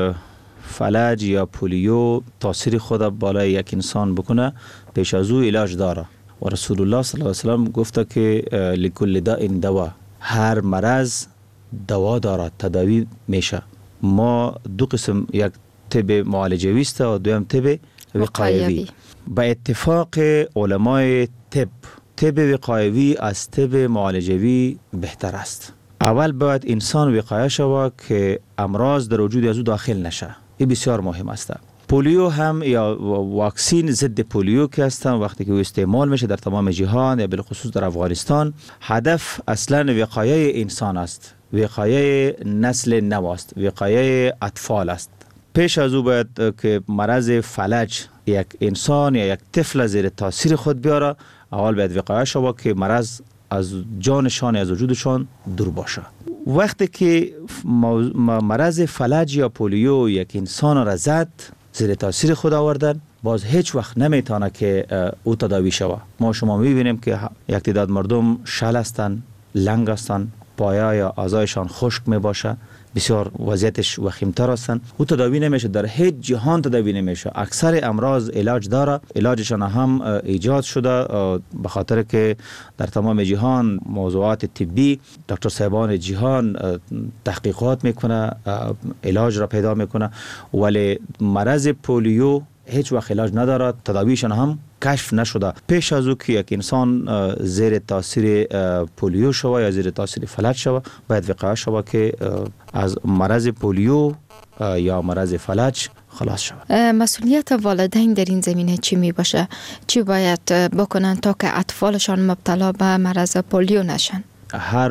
فلج یا پولیو تاثیر خود بالای یک انسان بکنه، پیش از او علاج داره و رسول الله صلی الله علیه و سلم گفته که لکل داء دوا، هر مرض دوا داره، تداوی میشه. ما دو قسم، یک طب معالجوی است و دویم طب وقایوی. به اتفاق علمای طب وقایوی از طب معالجوی بهتر است. اول باید انسان وقایه شود که امراض در وجود از او داخل نشه. این بسیار مهم است. پولیو هم یا واکسین ضد پولیو که هستن وقتی که استعمال میشه در تمام جهان یا بالخصوص در افغانستان، هدف اصلا وقایه انسان است، وقایه نسل نو است، وقایه اطفال است. پیش از او باید که مرض فلج یک انسان یا یک طفل زیر تاثیر خود بیاره، اول باید وقایه شود که مرض از جانشان، از وجودشان دور باشه. وقتی که مرض فلج یا پولیو یک انسان را زد، زیر تاثیر خود آوردن، باز هیچ وقت نمیتونه که او تداوی شود. ما شما میبینیم که یک تعداد مردم شل هستند، لنگ هستند، پایه یا اعضایشان خشک میباشه، بسیار وضعیتش وخیمتر هستند. او تداوی نمیشه، در هیچ جهان تداوی نمیشه. اکثر امراض علاج داره، علاجشان هم ایجاد شده به خاطر که در تمام جهان موضوعات طبی دکتر صاحبان جهان تحقیقات میکنه، علاج را پیدا میکنه، ولی مرض پولیو هیچ وقت علاج نداره، تداویشان هم کشف نشده. پیش از او که یک انسان زیر تاثیر پولیو شود یا زیر تاثیر فلج شود، باید وقایه شود که از مرض پولیو یا مرض فلج خلاص شود. مسئولیت والدین در این زمینه چی می باشه؟ چی باید بکنن تا که اطفالشان مبتلا به مرض پولیو نشن؟ هر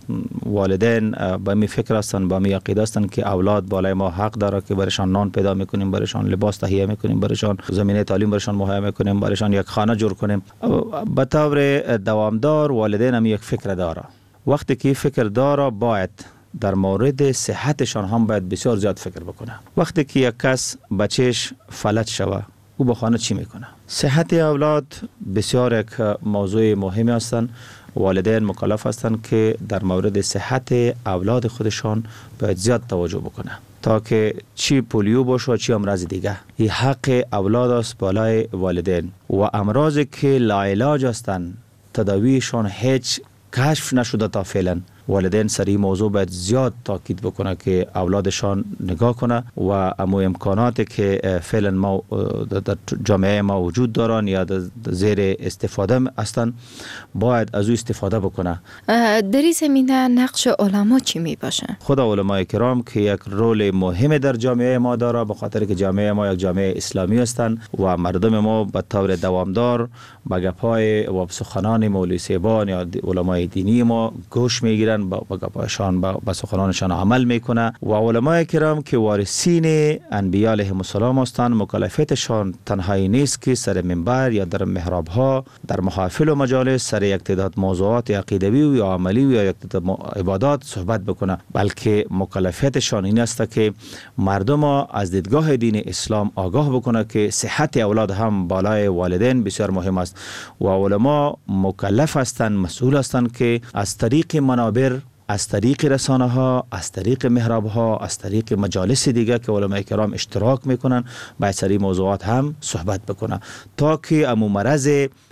والدین با می فکر هستند، با می عقیده هستند که اولاد بالای ما حق داره که برایشان نان پیدا میکنیم، برایشان لباس تهیه میکنیم، برایشان زمینه تعلیم برایشان مهیا میکنیم، برایشان یک خانه جور کنیم. به طور دوامدار والدین هم یک فکر داره. وقتی که فکر داره باید در مورد صحتشان هم باید بسیار زیاد فکر بکنه. وقتی که یک کس بچهش فلج شوه، او به خانه چی میکنه؟ صحت اولاد بسیار یک موضوع مهمی هستند. والدین مکلف هستند که در مورد صحت اولاد خودشان باید زیاد توجه بکنه تا که چی پولیو باشه و چی امراض دیگه. این حق اولاد است بالای والدین. و امراضی که لاعلاج هستند، تداویشان هیچ کشف نشده تا فعلا، والدین سر این موضوع باید زیاد تاکید بکنه که اولادشان نگاه کنه و امو امکاناتی که فعلا ما در جامعه ما وجود دارن یا زیر استفاده هستن، باید از او استفاده بکنه. در این زمینه نقش علما چی می باشه؟ خود علمای کرام که یک رول مهم در جامعه ما داره، به خاطر که جامعه ما یک جامعه اسلامی هستند و مردم ما به طور دوامدار به گپای و سخنان مولوی صاحبان یا علمای دینی ما گوش میگیرن میگیرن، با گپایشان با سخنانشان عمل میکنه و علمای کرام که وارثین انبیا علیهم السلام هستند، مکلفیتشان تنهایی نیست که سر منبر یا در محراب ها در محافل و مجالس سر یک تعداد موضوعات عقیدوی و یا عملی و یا یک تعداد عبادات صحبت بکنه، بلکه مکلفیتشان این است که مردم از دیدگاه دین اسلام آگاه بکنه که صحت اولاد هم بالای والدین بسیار مهم است و علما مکلف هستند، مسئول هستند که از طریق منابر، از طریق رسانه ها، از طریق محراب ها، از طریق مجالس دیگه که علماء کرام اشتراک میکنن باید سری موضوعات هم صحبت بکنه تا که امو مرض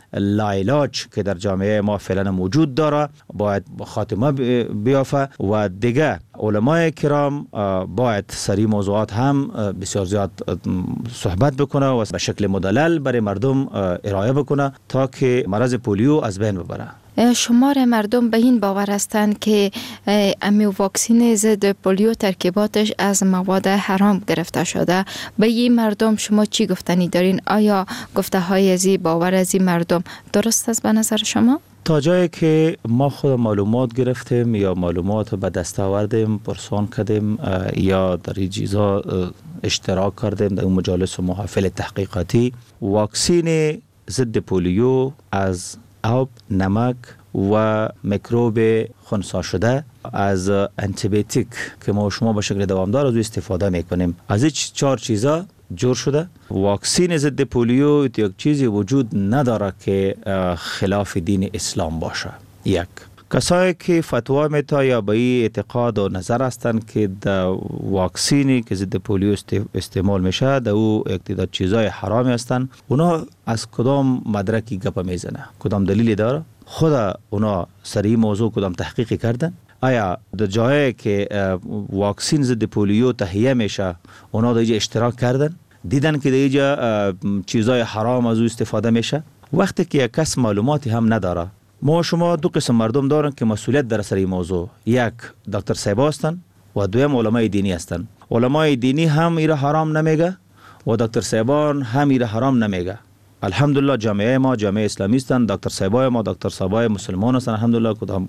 لاعلاج که در جامعه ما فعلا موجود داره باید خاتمه بیافه و دیگه علماء کرام باید سری موضوعات هم بسیار زیاد صحبت بکنه و به شکل مدلل برای مردم ارائه بکنه تا که مرض پولیو از بین ببره. شمار مردم به این باور هستند که امی واکسین ضد پولیو ترکیباتش از مواد حرام گرفته شده. به این مردم شما چی گفتنی دارین؟ آیا گفته های ازی باور از این مردم درست است به نظر شما؟ تا جایی که ما خود معلومات گرفتیم یا معلومات به دست آوردیم، پرسان کردیم یا در این چیزا اشتراک کردیم در اون مجالس و محافل تحقیقاتی، واکسین ضد پولیو از آب، نمک و میکروب خنثی شده، از انتیبیوتیک که ما شما به شکل دوامدار از استفاده میکنیم، از این 4 چیزا جور شده. واکسین ضد پولیو یک چیزی وجود نداره که خلاف دین اسلام باشه. یک کسایی که فتوا میتا یا به این اعتقاد و نظر هستند که در واکسینی که ضد پولیو استعمال میشه در او یک تعداد چیزای حرامی هستند، اونا از کدام مدرکی گپ میزنه؟ کدام دلیلی داره؟ خود اونا سری موضوع کدام تحقیقی کردن؟ آیا در جایی که واکسین ضد پولیو تهیه میشه اونا در اینجا اشتراک کردن؟ دیدن که در اینجا چیزای حرام از او استفاده میشه؟ وقتی که یک کس معلوماتی هم نداره، ما شما دو قسم مردم دارن که مسئولیت در سر این موضوع، یک دکتر صاحب هستن و دویم علماء دینی هستن. علماء دینی هم ایره حرام نمیگه و دکتر صاحبان هم ایره حرام نمیگه. الحمدلله جامعه ما جامعه اسلامی هستن، دکتر صاحبای ما دکتر صاحبای مسلمان هستن، الحمدلله کدام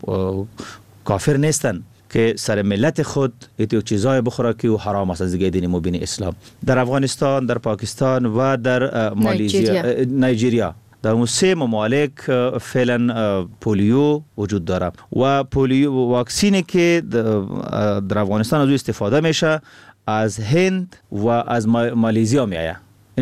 کافر نیستن که سر ملت خود ایتو چیزای بخوره که حرام است از دیگه دین مبین اسلام. در افغانستان، در پاکستان و در نایجیریا در اون 3 ممالک فعلا پولیو وجود داره و پولیو واکسینی که در افغانستان از او استفاده میشه از هند و از مالزیا میایه.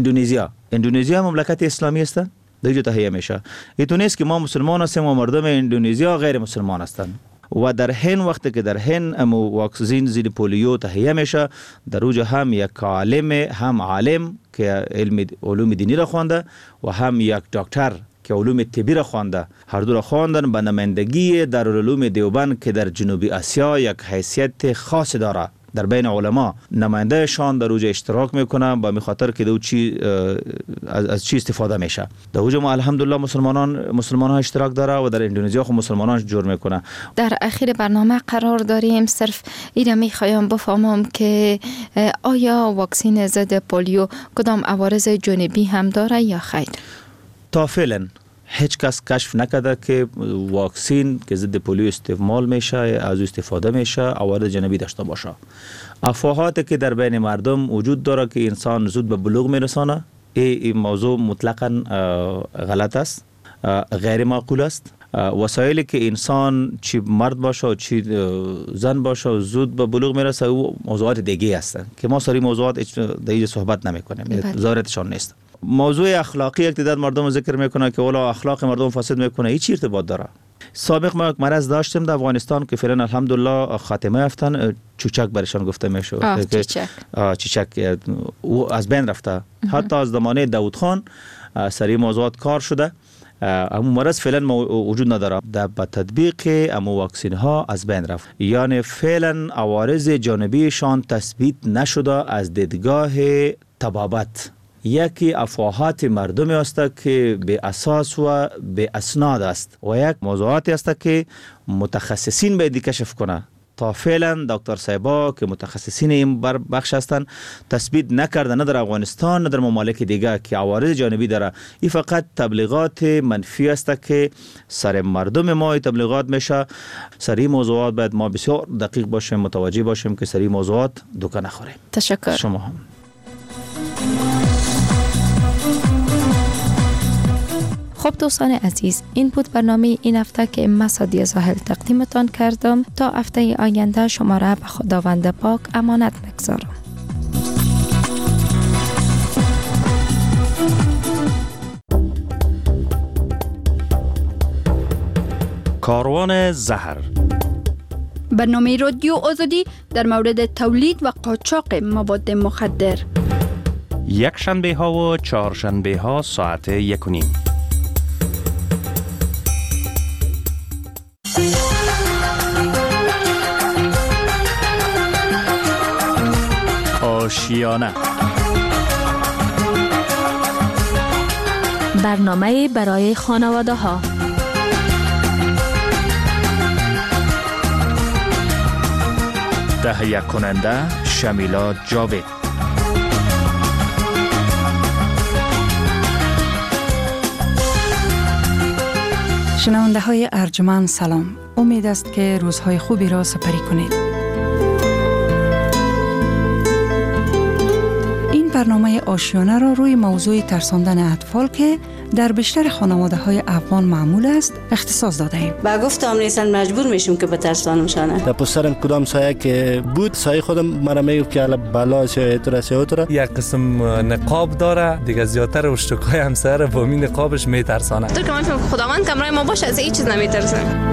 اندونزیا مملکت اسلامی است، در اینجا تهیه میشه. اینطور نیست که ما مسلمان هستیم و مردم اندونزیا غیر مسلمان هستند. و در هند وقتی که در هند واکسین ضد پولیو تهیه میشه، در اونجا هم یک عالم که علوم دینی را خوانده و هم یک دکتر که علوم طبی را خوانده، هر دو را خواندن به نمایندگی دارالعلوم دیوبند که در جنوبی آسیا یک حیثیت خاص داره. در بین علما نماینده شان در اونجا اشتراک میکنن با خاطر که دو چی از چی استفاده میشه. در اونجا ما الحمدلله مسلمان ها اشتراک داره و در اندونزیا خود مسلمانان جور میکنه. در اخیر برنامه قرار داریم، صرف ایره میخوایم بفهمم که آیا واکسین ضد پولیو کدام عوارض جانبی هم داره یا خیر؟ تا فعلا هیچ کس کشف نکرده که واکسین که ضد پولیو استعمال میشه از استفاده میشه عوارض جانبی داشته باشه. افواهاتی که در بین مردم وجود داره که انسان زود به بلوغ میرسانه، این موضوع مطلقاً غلط است، غیر معقول است. وسایلی که انسان چی مرد باشه چی زن باشه زود به بلوغ میرسه او موضوعات دیگه هستن که ما سری موضوعات در اینجا صحبت نمیکنیم، ضرورتشان نیست. موضوع اخلاقی یک تعداد مردم ذکر میکنه که اولا اخلاق مردم فاسد میکنه، هیچ ارتباط داره. سابق ما یک مرض داشتیم در افغانستان که فعلا الحمدلله خاتمه یافتن، چوچک برشان گفته میشه، چوچک او از بین رفته. حتی از زمانه داود خان سری موضوعات کار شده، اما مرض فعلا وجود نداره. در تطبیق امو واکسین ها از بین رفت، یعنی فعلا عوارض جانبیشان تثبیت نشده از دیدگاه طبابت. یکی افواهات مردمی است که به اساس و به اسناد است و یک موضوعاتی است که متخصصین باید کشف کنه تا فعلا دکتر صاحبا که متخصصین این بخش هستند تثبیت نکرده، نه در افغانستان نه در ممالک دیگه که عوارض جانبی داره. این فقط تبلیغات منفی است که سر مردم ما تبلیغات میشه. سر این موضوعات باید ما بسیار دقیق باشیم، متوجه باشیم که سر این موضوعات دوکه نخوریم. تشکر. شما هم. خب دوستان عزیز، این بود برنامه این هفته که من سادیه زاهل تقدیمتان کردم. تا هفته آینده شما را به خداوند پاک امانت می‌گذارم. کاروان زهر، برنامه رادیو آزادی در مورد تولید و قاچاق مواد مخدر. یک شنبه ها و چهار شنبه ها ساعت 1:30. آشیانه، برنامه برای خانواده ها. تهیه کننده شمیلا جاوید. شنونده های ارجمند سلام. امید است که روزهای خوبی را سپری کنید. این برنامه آشیانه را روی موضوع ترساندن اطفال که در بیشتر خانواده های افغان معمول است اختصاص داده ایم. با گفتم نیستن مجبور میشیم که بترسانمشانه. در پسرم کدام سایه که بود سایه خودم مرا میگفت که بلا سیاتره یک قسم نقاب داره دیگه، زیادتر اشتکای همسر با این نقابش میترسانه. تو که من خداوند کمرای ما باشه از این چیز نمیترسم.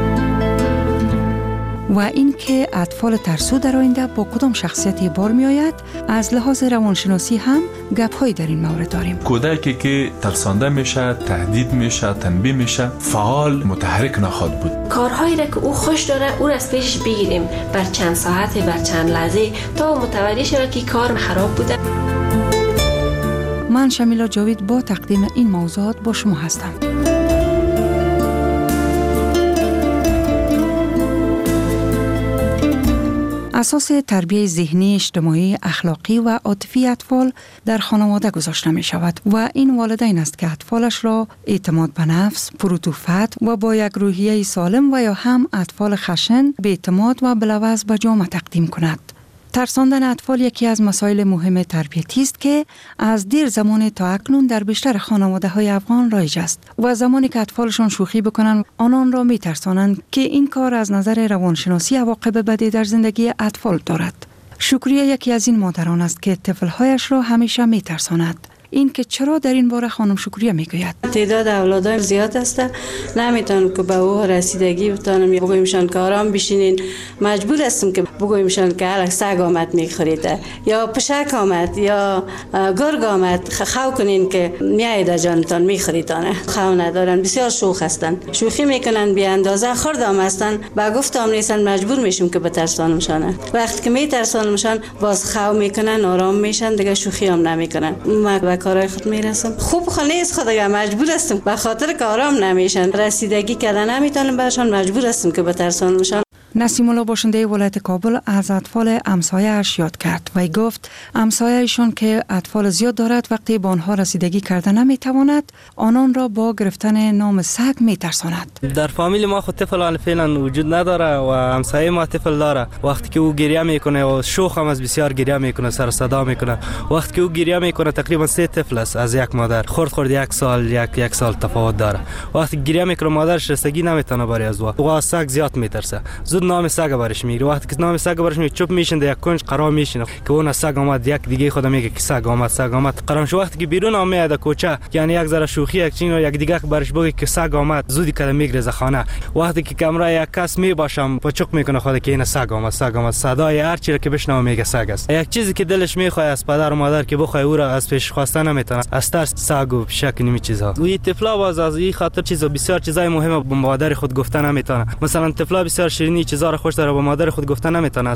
و این که اطفال ترسو در آینده با کدام شخصیتی بار می آید، از لحاظ روانشناسی هم گپ‌هایی در این مورد داریم. کودکی که ترسانده میشه، تهدید میشه، تنبیه میشه، فعال متحرک نخواهد بود. کارهایی را که او خوش داره او را از پیشش بگیریم بر چند ساعت، بر چند لحظه تا متوجه شود که کار خراب بوده. من شمیلا جاوید با تقدیم این موضوعات با شما هستم. اساس تربیت ذهنی، اجتماعی، اخلاقی و عاطفی اطفال در خانواده گذاشته می شود و این والدین است که اطفالش را اعتماد به نفس، پروتوفت و با یک روحیه سالم و یا هم اطفال خشن، بی‌اعتماد و بلاوز به جامعه تقدیم کند. ترساندن اطفال یکی از مسائل مهم تربیتی است که از دیر زمان تا اکنون در بیشتر خانواده های افغان رایج است و زمانی که اطفالشان شوخی بکنند آنان را می ترسانند که این کار از نظر روانشناسی عواقب بدی در زندگی اطفال دارد. شکریه یکی از این مادران است که طفلهایش را همیشه می ترساند. این که چرا در این باره خانم شکریه میگوید تعداد اولادای زیاد است، نمیتونم که به او رسیدگی بتونم بگویمشان که آرام بشینین. مجبور هستم که بگویمشان که الان سگ آمد میخورید یا پشک آمد یا گرگ آمد، خو کنین که میاید جانتان میخوریدانه. خو ندارن، بسیار شوخ هستن، شوخی میکنن بی اندازه، خردام هستن. با گفتم نیستن مجبور میشم که بترسانمشان. وقتی که میترسانمشان باز خو میکنن، آرام میشن، دیگه شوخی هم نمیکنن. کارای خود میرسم. خوب نیست خودم مجبور هستم به خاطر که آرام نمیشن، رسیدگی کردن نمیتونم برشان، مجبور هستم که بترسانمشان. نسیم الله باشنده ولایت کابل از اطفال همسایه‌اش یاد کرد و گفت همسایه‌شان که اطفال زیاد دارد وقتی به آنها رسیدگی کرده نمیتواند آنان را با گرفتن نام سگ میترساند. در فامیل ما خود طفل فعلا وجود نداره و همسایه ما طفل داره. وقتی که او گریه میکنه و شوخ هم از بسیار گریه میکنه، سر صدا میکنه. وقتی که او گریه میکنه تقریبا 3 طفل است از یک مادر، خرد 1 سال یک سال تفاوت داره. وقتی گریه میکنه مادرش رسیدگی نمیتونه بری از و سگ زیاد میترسه. زود نام سگ برش میگیره. وقتی که نام سگ برش میگیره چوب میشن در یک کنج قرار میشینه که اون سگ آمد، یک دیگه خودم میگه که سگ آمد قرار شو. وقتی که بیرون آمد کوچه یعنی یک ذره شوخی یک چین و یک دیگه برش بگه که سگ آمد، زودی کده میگره خانه. وقتی که کمره یک کس میباشم پچق میکنه خود که این سگ آمد، صدای هر چیزی که بشنوه میگه سگ است. یک چیزی که دلش میخواد از پدر و مادر که بخواد او را از پیش خواسته نمیتونه، از ترس سگ و پشک نمی چیزها. وی طفلا باز از این خاطر بسیار چیزای مهمه به مادر خود گفتن نمیتونه. مثلا طفلا بسیار شیرینی چیزا را خوش داره به مادر خود گفتن نمیتونه از ترس.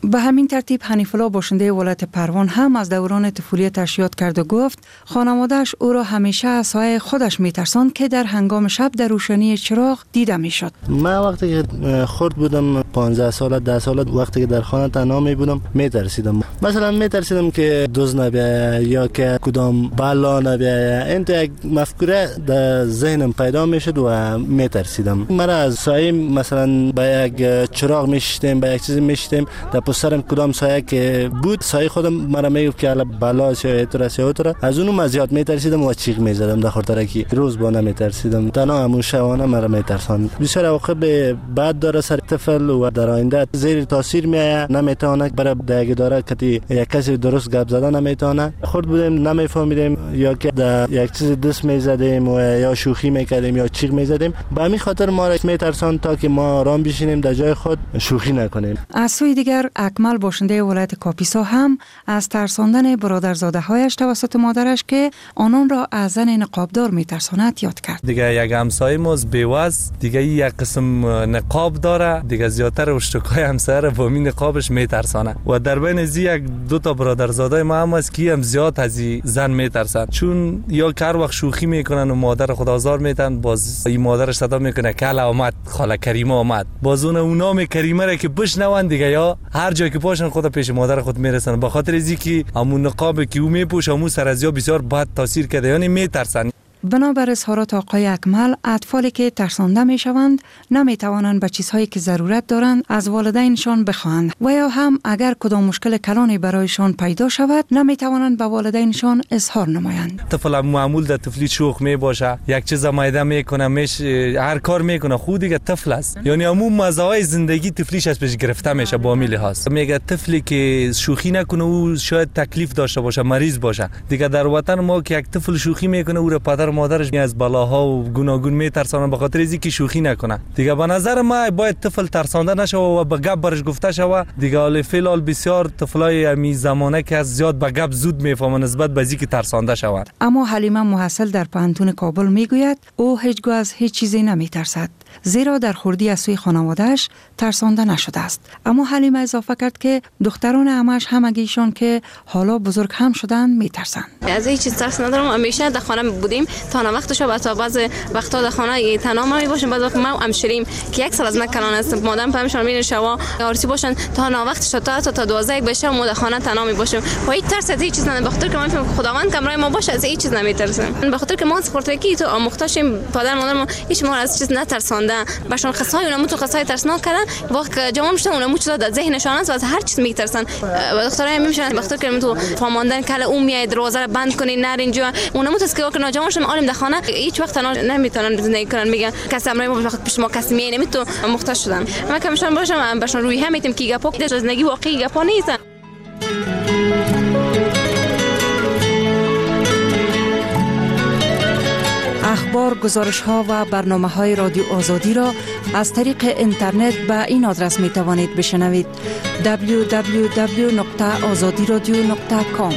به همین ترتیب حنیف الله باشنده ولایت پروان هم از دوران طفولیتش یاد کرد و گفت خانواده‌اش او را همیشه از سایه خودش میترساند که در هنگام شب در روشنی چراغ دیده میشد. من وقتی که خرد بودم 15 سال 10 سال وقتی که در خانه تنها می بودم میترسیدم. مثلا میترسیدم که دزد نبیاید یا که کدام بلا نبیاید. این تو یک مفکوره در ذهنم پیدا میشد و میترسیدم. مرا از سایه مثلا با یک چراغ میشتیم با یک چیزی میشتیم در پسرم کدام سایه که بود سایه خودم مرا میگفت که الا بلا شه اعتراض شه از اونم زیاد میترسیدم و چیغ میزدم در خاطر که روز با نمیترسیدم تنها همون شبانه مرا میترساند. بسیار عواقب بد داره سر طفل و در آینده زیر تاثیر میآید نمیتونه برای دیگه داره که یک کسی درست گپ زدن نمیتونه. خود بودیم نمیفهمیدیم یا که در یک چیز دست میزدیم و یا شوخی میکردیم یا چیغ میزدیم به همین خاطر ما را میترساند تا که ما آرام بشینیم در جای خود شوخی نکنیم. از سوی دیگر اکمل باشنده ولایت کاپیسا هم از ترساندن برادرزاده هایش توسط مادرش که آنان را از زن نقابدار میترساند یاد کرد. دیگه یک همسایه ماست بیواز دیگه یک قسم نقاب داره دیگه زیاتر اشتکای همسایه با می نقابش میترسانه و در بین از یک دو تا برادرزاده ما هم است که هم زیاد از زن میترسن چون یا هر وقت شوخی میکنن و مادر خود آزار میدن باز این مادرش صدا میکنه که الا اومد خاله کریمه اومد باز اون نام کریمه را که بشنون دیگه یا هر جای که پاشن خود پیش مادر خود میرسن به خاطر از اینکه همون نقاب که او میپوشه همون سر از بسیار بد تاثیر کرده یعنی میترسن. بنابر اظهارات آقای اکمل اطفالی که ترسانده می شوند نمی توانند به چیزهایی که ضرورت دارند از والدینشان بخواهند و یا هم اگر کدام مشکل کلانی برایشان پیدا شود نمی توانند به والدینشان اظهار نمایند. طفل معمول در طفلی شوخ می باشه یک چیز مایده میکنه هر کار میکنه خود دیگه طفل است یعنی عموم مزه های زندگی طفلیش از پیش گرفته میشه با میل هاست. میگه طفلی که شوخی نکنه او شاید تکلیف داشته باشه مریض باشه دیگه در وطن ما که یک طفل شوخی میکنه او را پدر مادرش از بلاها و گوناگون میترسانن به خاطر اینکه شوخی نکنه دیگه به نظر ما باید طفل ترسانده نشه و به گپ برش گفته شوه دیگه حال فعلا بسیار طفلای امی زمانه که از زیاد به گپ زود میفهمن نسبت به اینکه ترسانده شوند. اما حلیمه محصل در پانتون کابل میگوید او هیچگاه از هیچ چیزی نمیترسد زیرا در خردی از سوی خانواده‌اش ترسانده نشده است. اما حلیمه اضافه کرد که دختران عمه‌اش همگیشان که حالا بزرگ هم شدن میترسند. از هیچ چیز ترس ندارم همیشه در خانه بودیم تا وقت شب تا بعض وقتا در خانه تنها ما میباشیم بعض وقت ما هم شیریم که یک سال از مکان است مادام پامشون میره شوا آرسی باشن تا وقت تا 12 بشه ما در خانه تنها میباشیم و هیچ ترس از هیچ چیز ندارم بخاطر که ما میفهمیم خداوند کمرای ما باشه از هیچ چیز نمیترسیم بخاطر که ما سپورتکی تو آموختاشیم پدر مادرم هیچ ما از چیز نترسانده باشون خصای اونم تو خصای ترسناک کردن وقت جوان میشن اونم چیزا در ذهنشان است و از هر چیز میترسن دخترای میشن بخاطر که تو فهماندن کله اون میاد دروازه رو بند کنین نر اینجا اونم تو اسکو که ناجوانشون عالم در خانه هیچ وقت نمیتونن زندگی کنن میگن کسی امرای ما وقت پیش ما کسی میای نمیتون محتاج شدن ما کمشان باشم باشون روی هم میتیم که گپا که زندگی واقعی گپا نیستن. اخبار، گزارش‌ها و برنامه‌های رادیو آزادی را از طریق اینترنت به این آدرس می‌توانید بشنوید: www.azadiradio.com.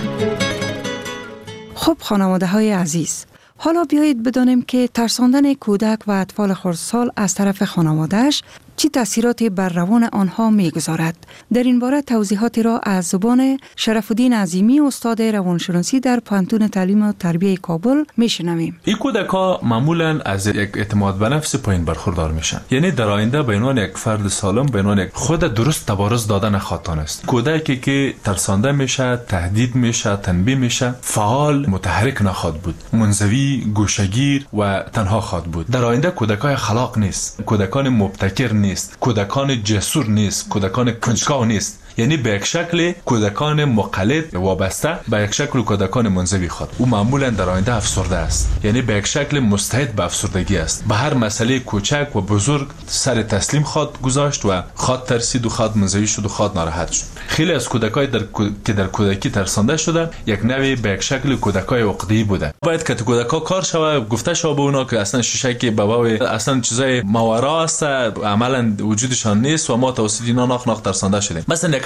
خب خانواده‌های عزیز، حالا بیایید بدانیم که ترساندن کودک و اطفال خردسال از طرف خانواده‌اش چی تأثیراتی بر روان آنها می‌گذارد. در این باره توضیحاتی را از زبان شرف‌الدین عظیمی استاد روانشناسی در پانتون تعلیم و تربیت کابل میشنویم. این کودک‌ها معمولاً از یک اعتماد به نفس پایین برخوردار میشن. یعنی در آینده به عنوان یک فرد سالم به عنوان یک خود درست تبارز دادن خاطان است. کودکی که ترسانده میشه، تهدید میشه، تنبیه میشه، فعال، متحرک نخواهد بود. منزوی، گوشه‌گیر و تنها خواهد بود. در آینده کودکای خلاق نیست، کودکان مبتکر نیست، کودکان جسور نیست، کودکان کنجکاو نیست. یعنی به یک شکل کودکان مقلد وابسته به یک شکل کودکان منزوی خود. او معمولا در آینده افسرده است، یعنی به یک شکل مستعد به افسردگی است. به هر مسئله کوچک و بزرگ سر تسلیم خود گذاشت و خود ترسید و خود منزوی شد و خود ناراحت شد. خیلی از کودکای که در کودکی ترسانده شده یک نوع به یک شکل کودکای عقده‌ای بوده. باید که کودکا کار شوه، گفته شوه به اونا که اصلا شیشه بابای اصلا چیزای ماورا است، عملا وجودشان نیست و ما توسط اینا ناخ ترسانده شدیم. مثلا یک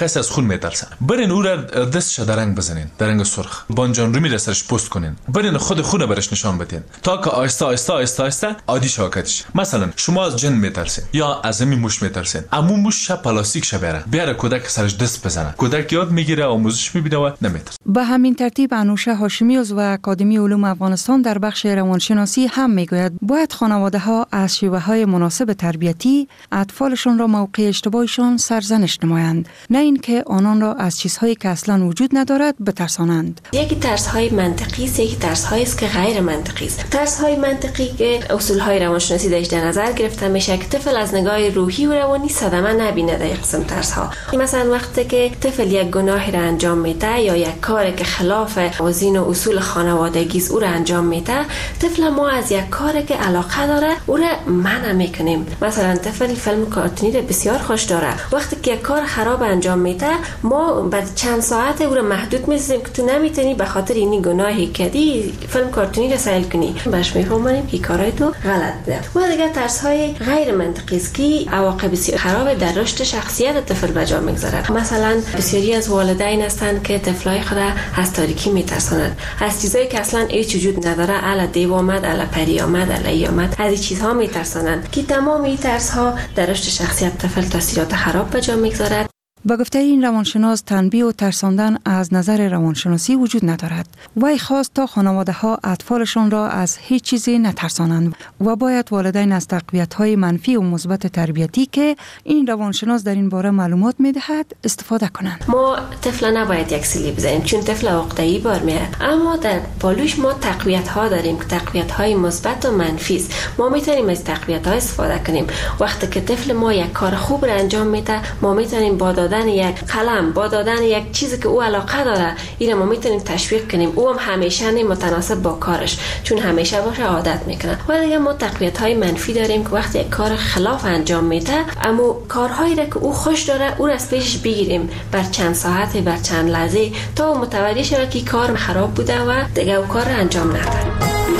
کسی از خون میترسه، برین او را دستش در رنگ بزنین، در رنگ سرخ، بانجان رومی را سرش پست کنین، برین خود خون برش نشان بدین تا که آهسته آهسته آهسته آهسته عادی شاکتش. مثلا شما از جن میترسین یا از همین موش میترسین، اما موش شب پلاستیک شبره بیاره کودک سرش دست بزنه، کودک یاد میگیره، آموزش میبینه و نمیترسه. به همین ترتیب انوشه هاشمی عضو اکادمی علوم افغانستان در بخش روانشناسی هم میگوید باید خانواده‌ها از شیوه‌های مناسب تربیتی اطفالشان را موقع اشتباهشان سرزنش نمایند، نه اینکه آنان را از چیزهایی که اصلا وجود ندارد بترسانند. یکی ترس‌های منطقی است، یکی ترس‌هایی است که غیر منطقی است. ترس‌های منطقی که اصول‌های روانشناسی در نظر گرفته میشه که طفل از نگاه روحی و روانی صدمه نبینه. در قسم ترس‌ها مثلا وقتی که طفل یک گناهی را انجام میده یا یک کاری که خلاف موازین و اصول خانوادگی او را انجام میده، طفل ما از یک کاری که علاقه داره او را منع میکنیم. مثلا طفل فیلم کارتونی را بسیار خوش داره، وقتی که یک کار خراب انجام میده ما بعد چند ساعت او را محدود می‌سازیم که تو نمیتونی به خاطر این گناهی کردی فیلم کارتونی را سیل کنی. باش میفهمونیم که کارهای تو غلطه. و دیگه ترس‌های غیر منطقی است که عواقب بسیار خراب در رشد شخصیت طفل به جا میگذاره. مثلا بسیاری از والدین هستند که طفلای خود از تاریکی میترسانند، از چیزایی که اصلا هیچ وجود نداره، الا دیو آمد، الا پری آمد، الا ای آمد، از این چیزها میترسانند که تمام این ترس‌ها در رشد شخصیت طفل تاثیرات خراب به جا میگذارد. با گفته این روانشناس تنبیه و ترساندن از نظر روانشناسی وجود ندارد. وی خواست تا خانواده‌ها اطفالشان را از هیچ چیزی نترسانند و باید والدین از تقویت‌های منفی و مثبت تربیتی که این روانشناس در این باره معلومات می‌دهد استفاده کنند. ما طفل نباید یک سیلی بزنیم چون طفل عقده‌ای بار میاد، اما در پالوش ما تقویت‌ها داریم که تقویت‌های مثبت و منفی است. ما می‌تونیم از تقویت‌ها استفاده کنیم. وقتی که طفل ما یک کار خوب را انجام میده، ما می‌تونیم با دادن یک قلم، با دادن یک چیزی که او علاقه داره، این ما میتونیم تشویق کنیم. او هم همیشه متناسب با کارش، چون همیشه باشه عادت میکنه. و دیگه ما تقویت‌های منفی داریم که وقتی یک کار خلاف انجام میده، اما کارهایی را که او خوش داره او را از پیشش بگیریم بر چند ساعت، بر چند لحظه، تا متوجه شود که کار خراب بوده و دیگه او کار را انجام نده.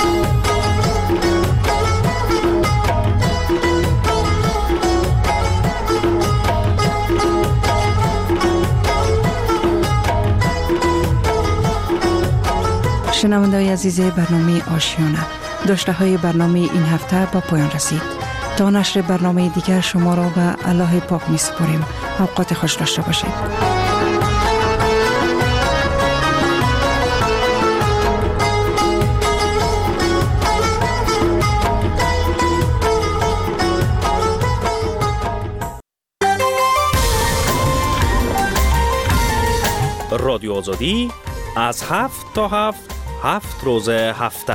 شنونده‌های عزیز برنامه آشیانه، داشته‌های برنامه این هفته با پایان رسید. تا نشر برنامه دیگر شما را به الله پاک می‌سپاریم. اوقات خوش داشته باشید. رادیو آزادی از 7 تا 7 روز هفته.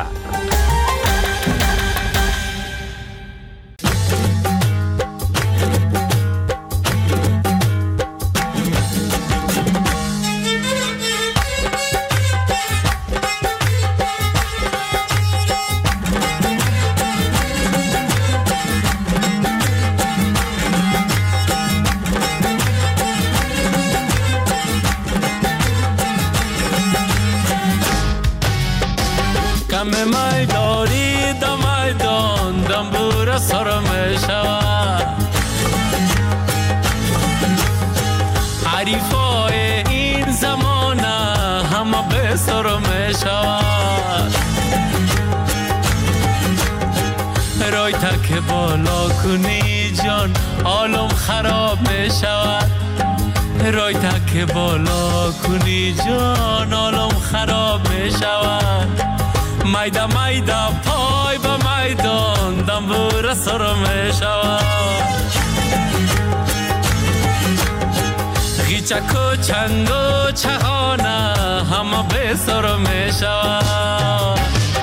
رای تک بالا کنی جان حالم خراب می شود. رای تک بالا کنی جان حالم خراب می شود. میده میده پای به میدان دنبور سر می شود. غیچک و چنگ و چهانه همه به سر می شود.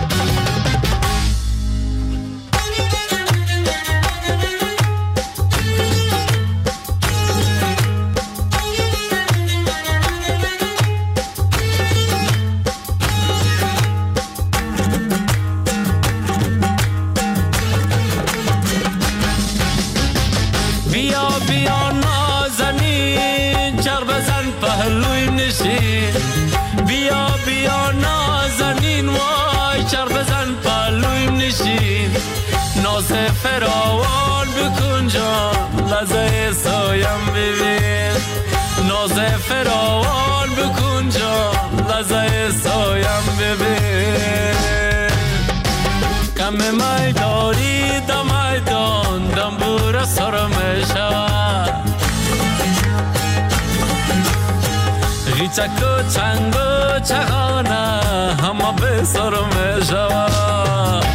بیا بیا نازنین وای چر بزن پلویم نشین. ناز فراوان بکن جان لحظه سایم ببین. ناز فراوان بکن جان لحظه سایم ببین کم میداری در میدان دنبور سر میشود غیچک و چنگ و چغانه همه به سر میشود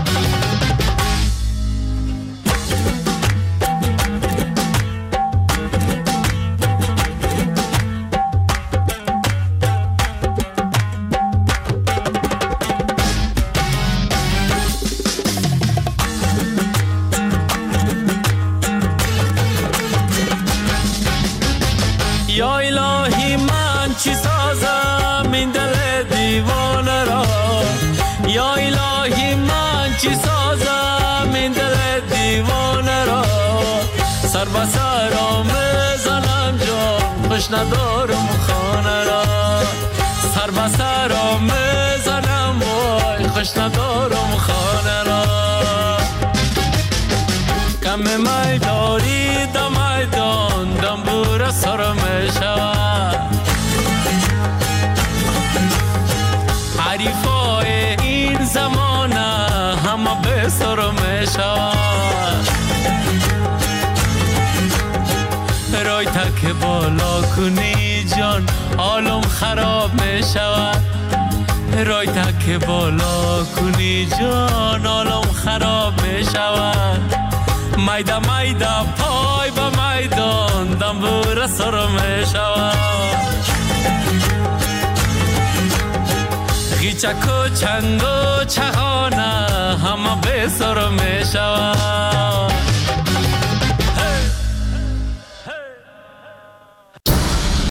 یا الهی من چی سازم این دل دیوانه را یا الهی من چی سازم این دل دیوانه را سر به سرم بزنم جان خوش ندارم خانه را سر به سرم بزنم وای خوش ندارم خانه را کم میداری در میدان دنبور سر میشود حریفای این زمانه همه به سر میشود رای تک بالا کنی جان حالم خراب میشود رای تک بالا کنی جان حالم خراب میشود میده میده پای به میدان دنبور سر میشود غیچک و چنگ و چغانه همه به سر میشود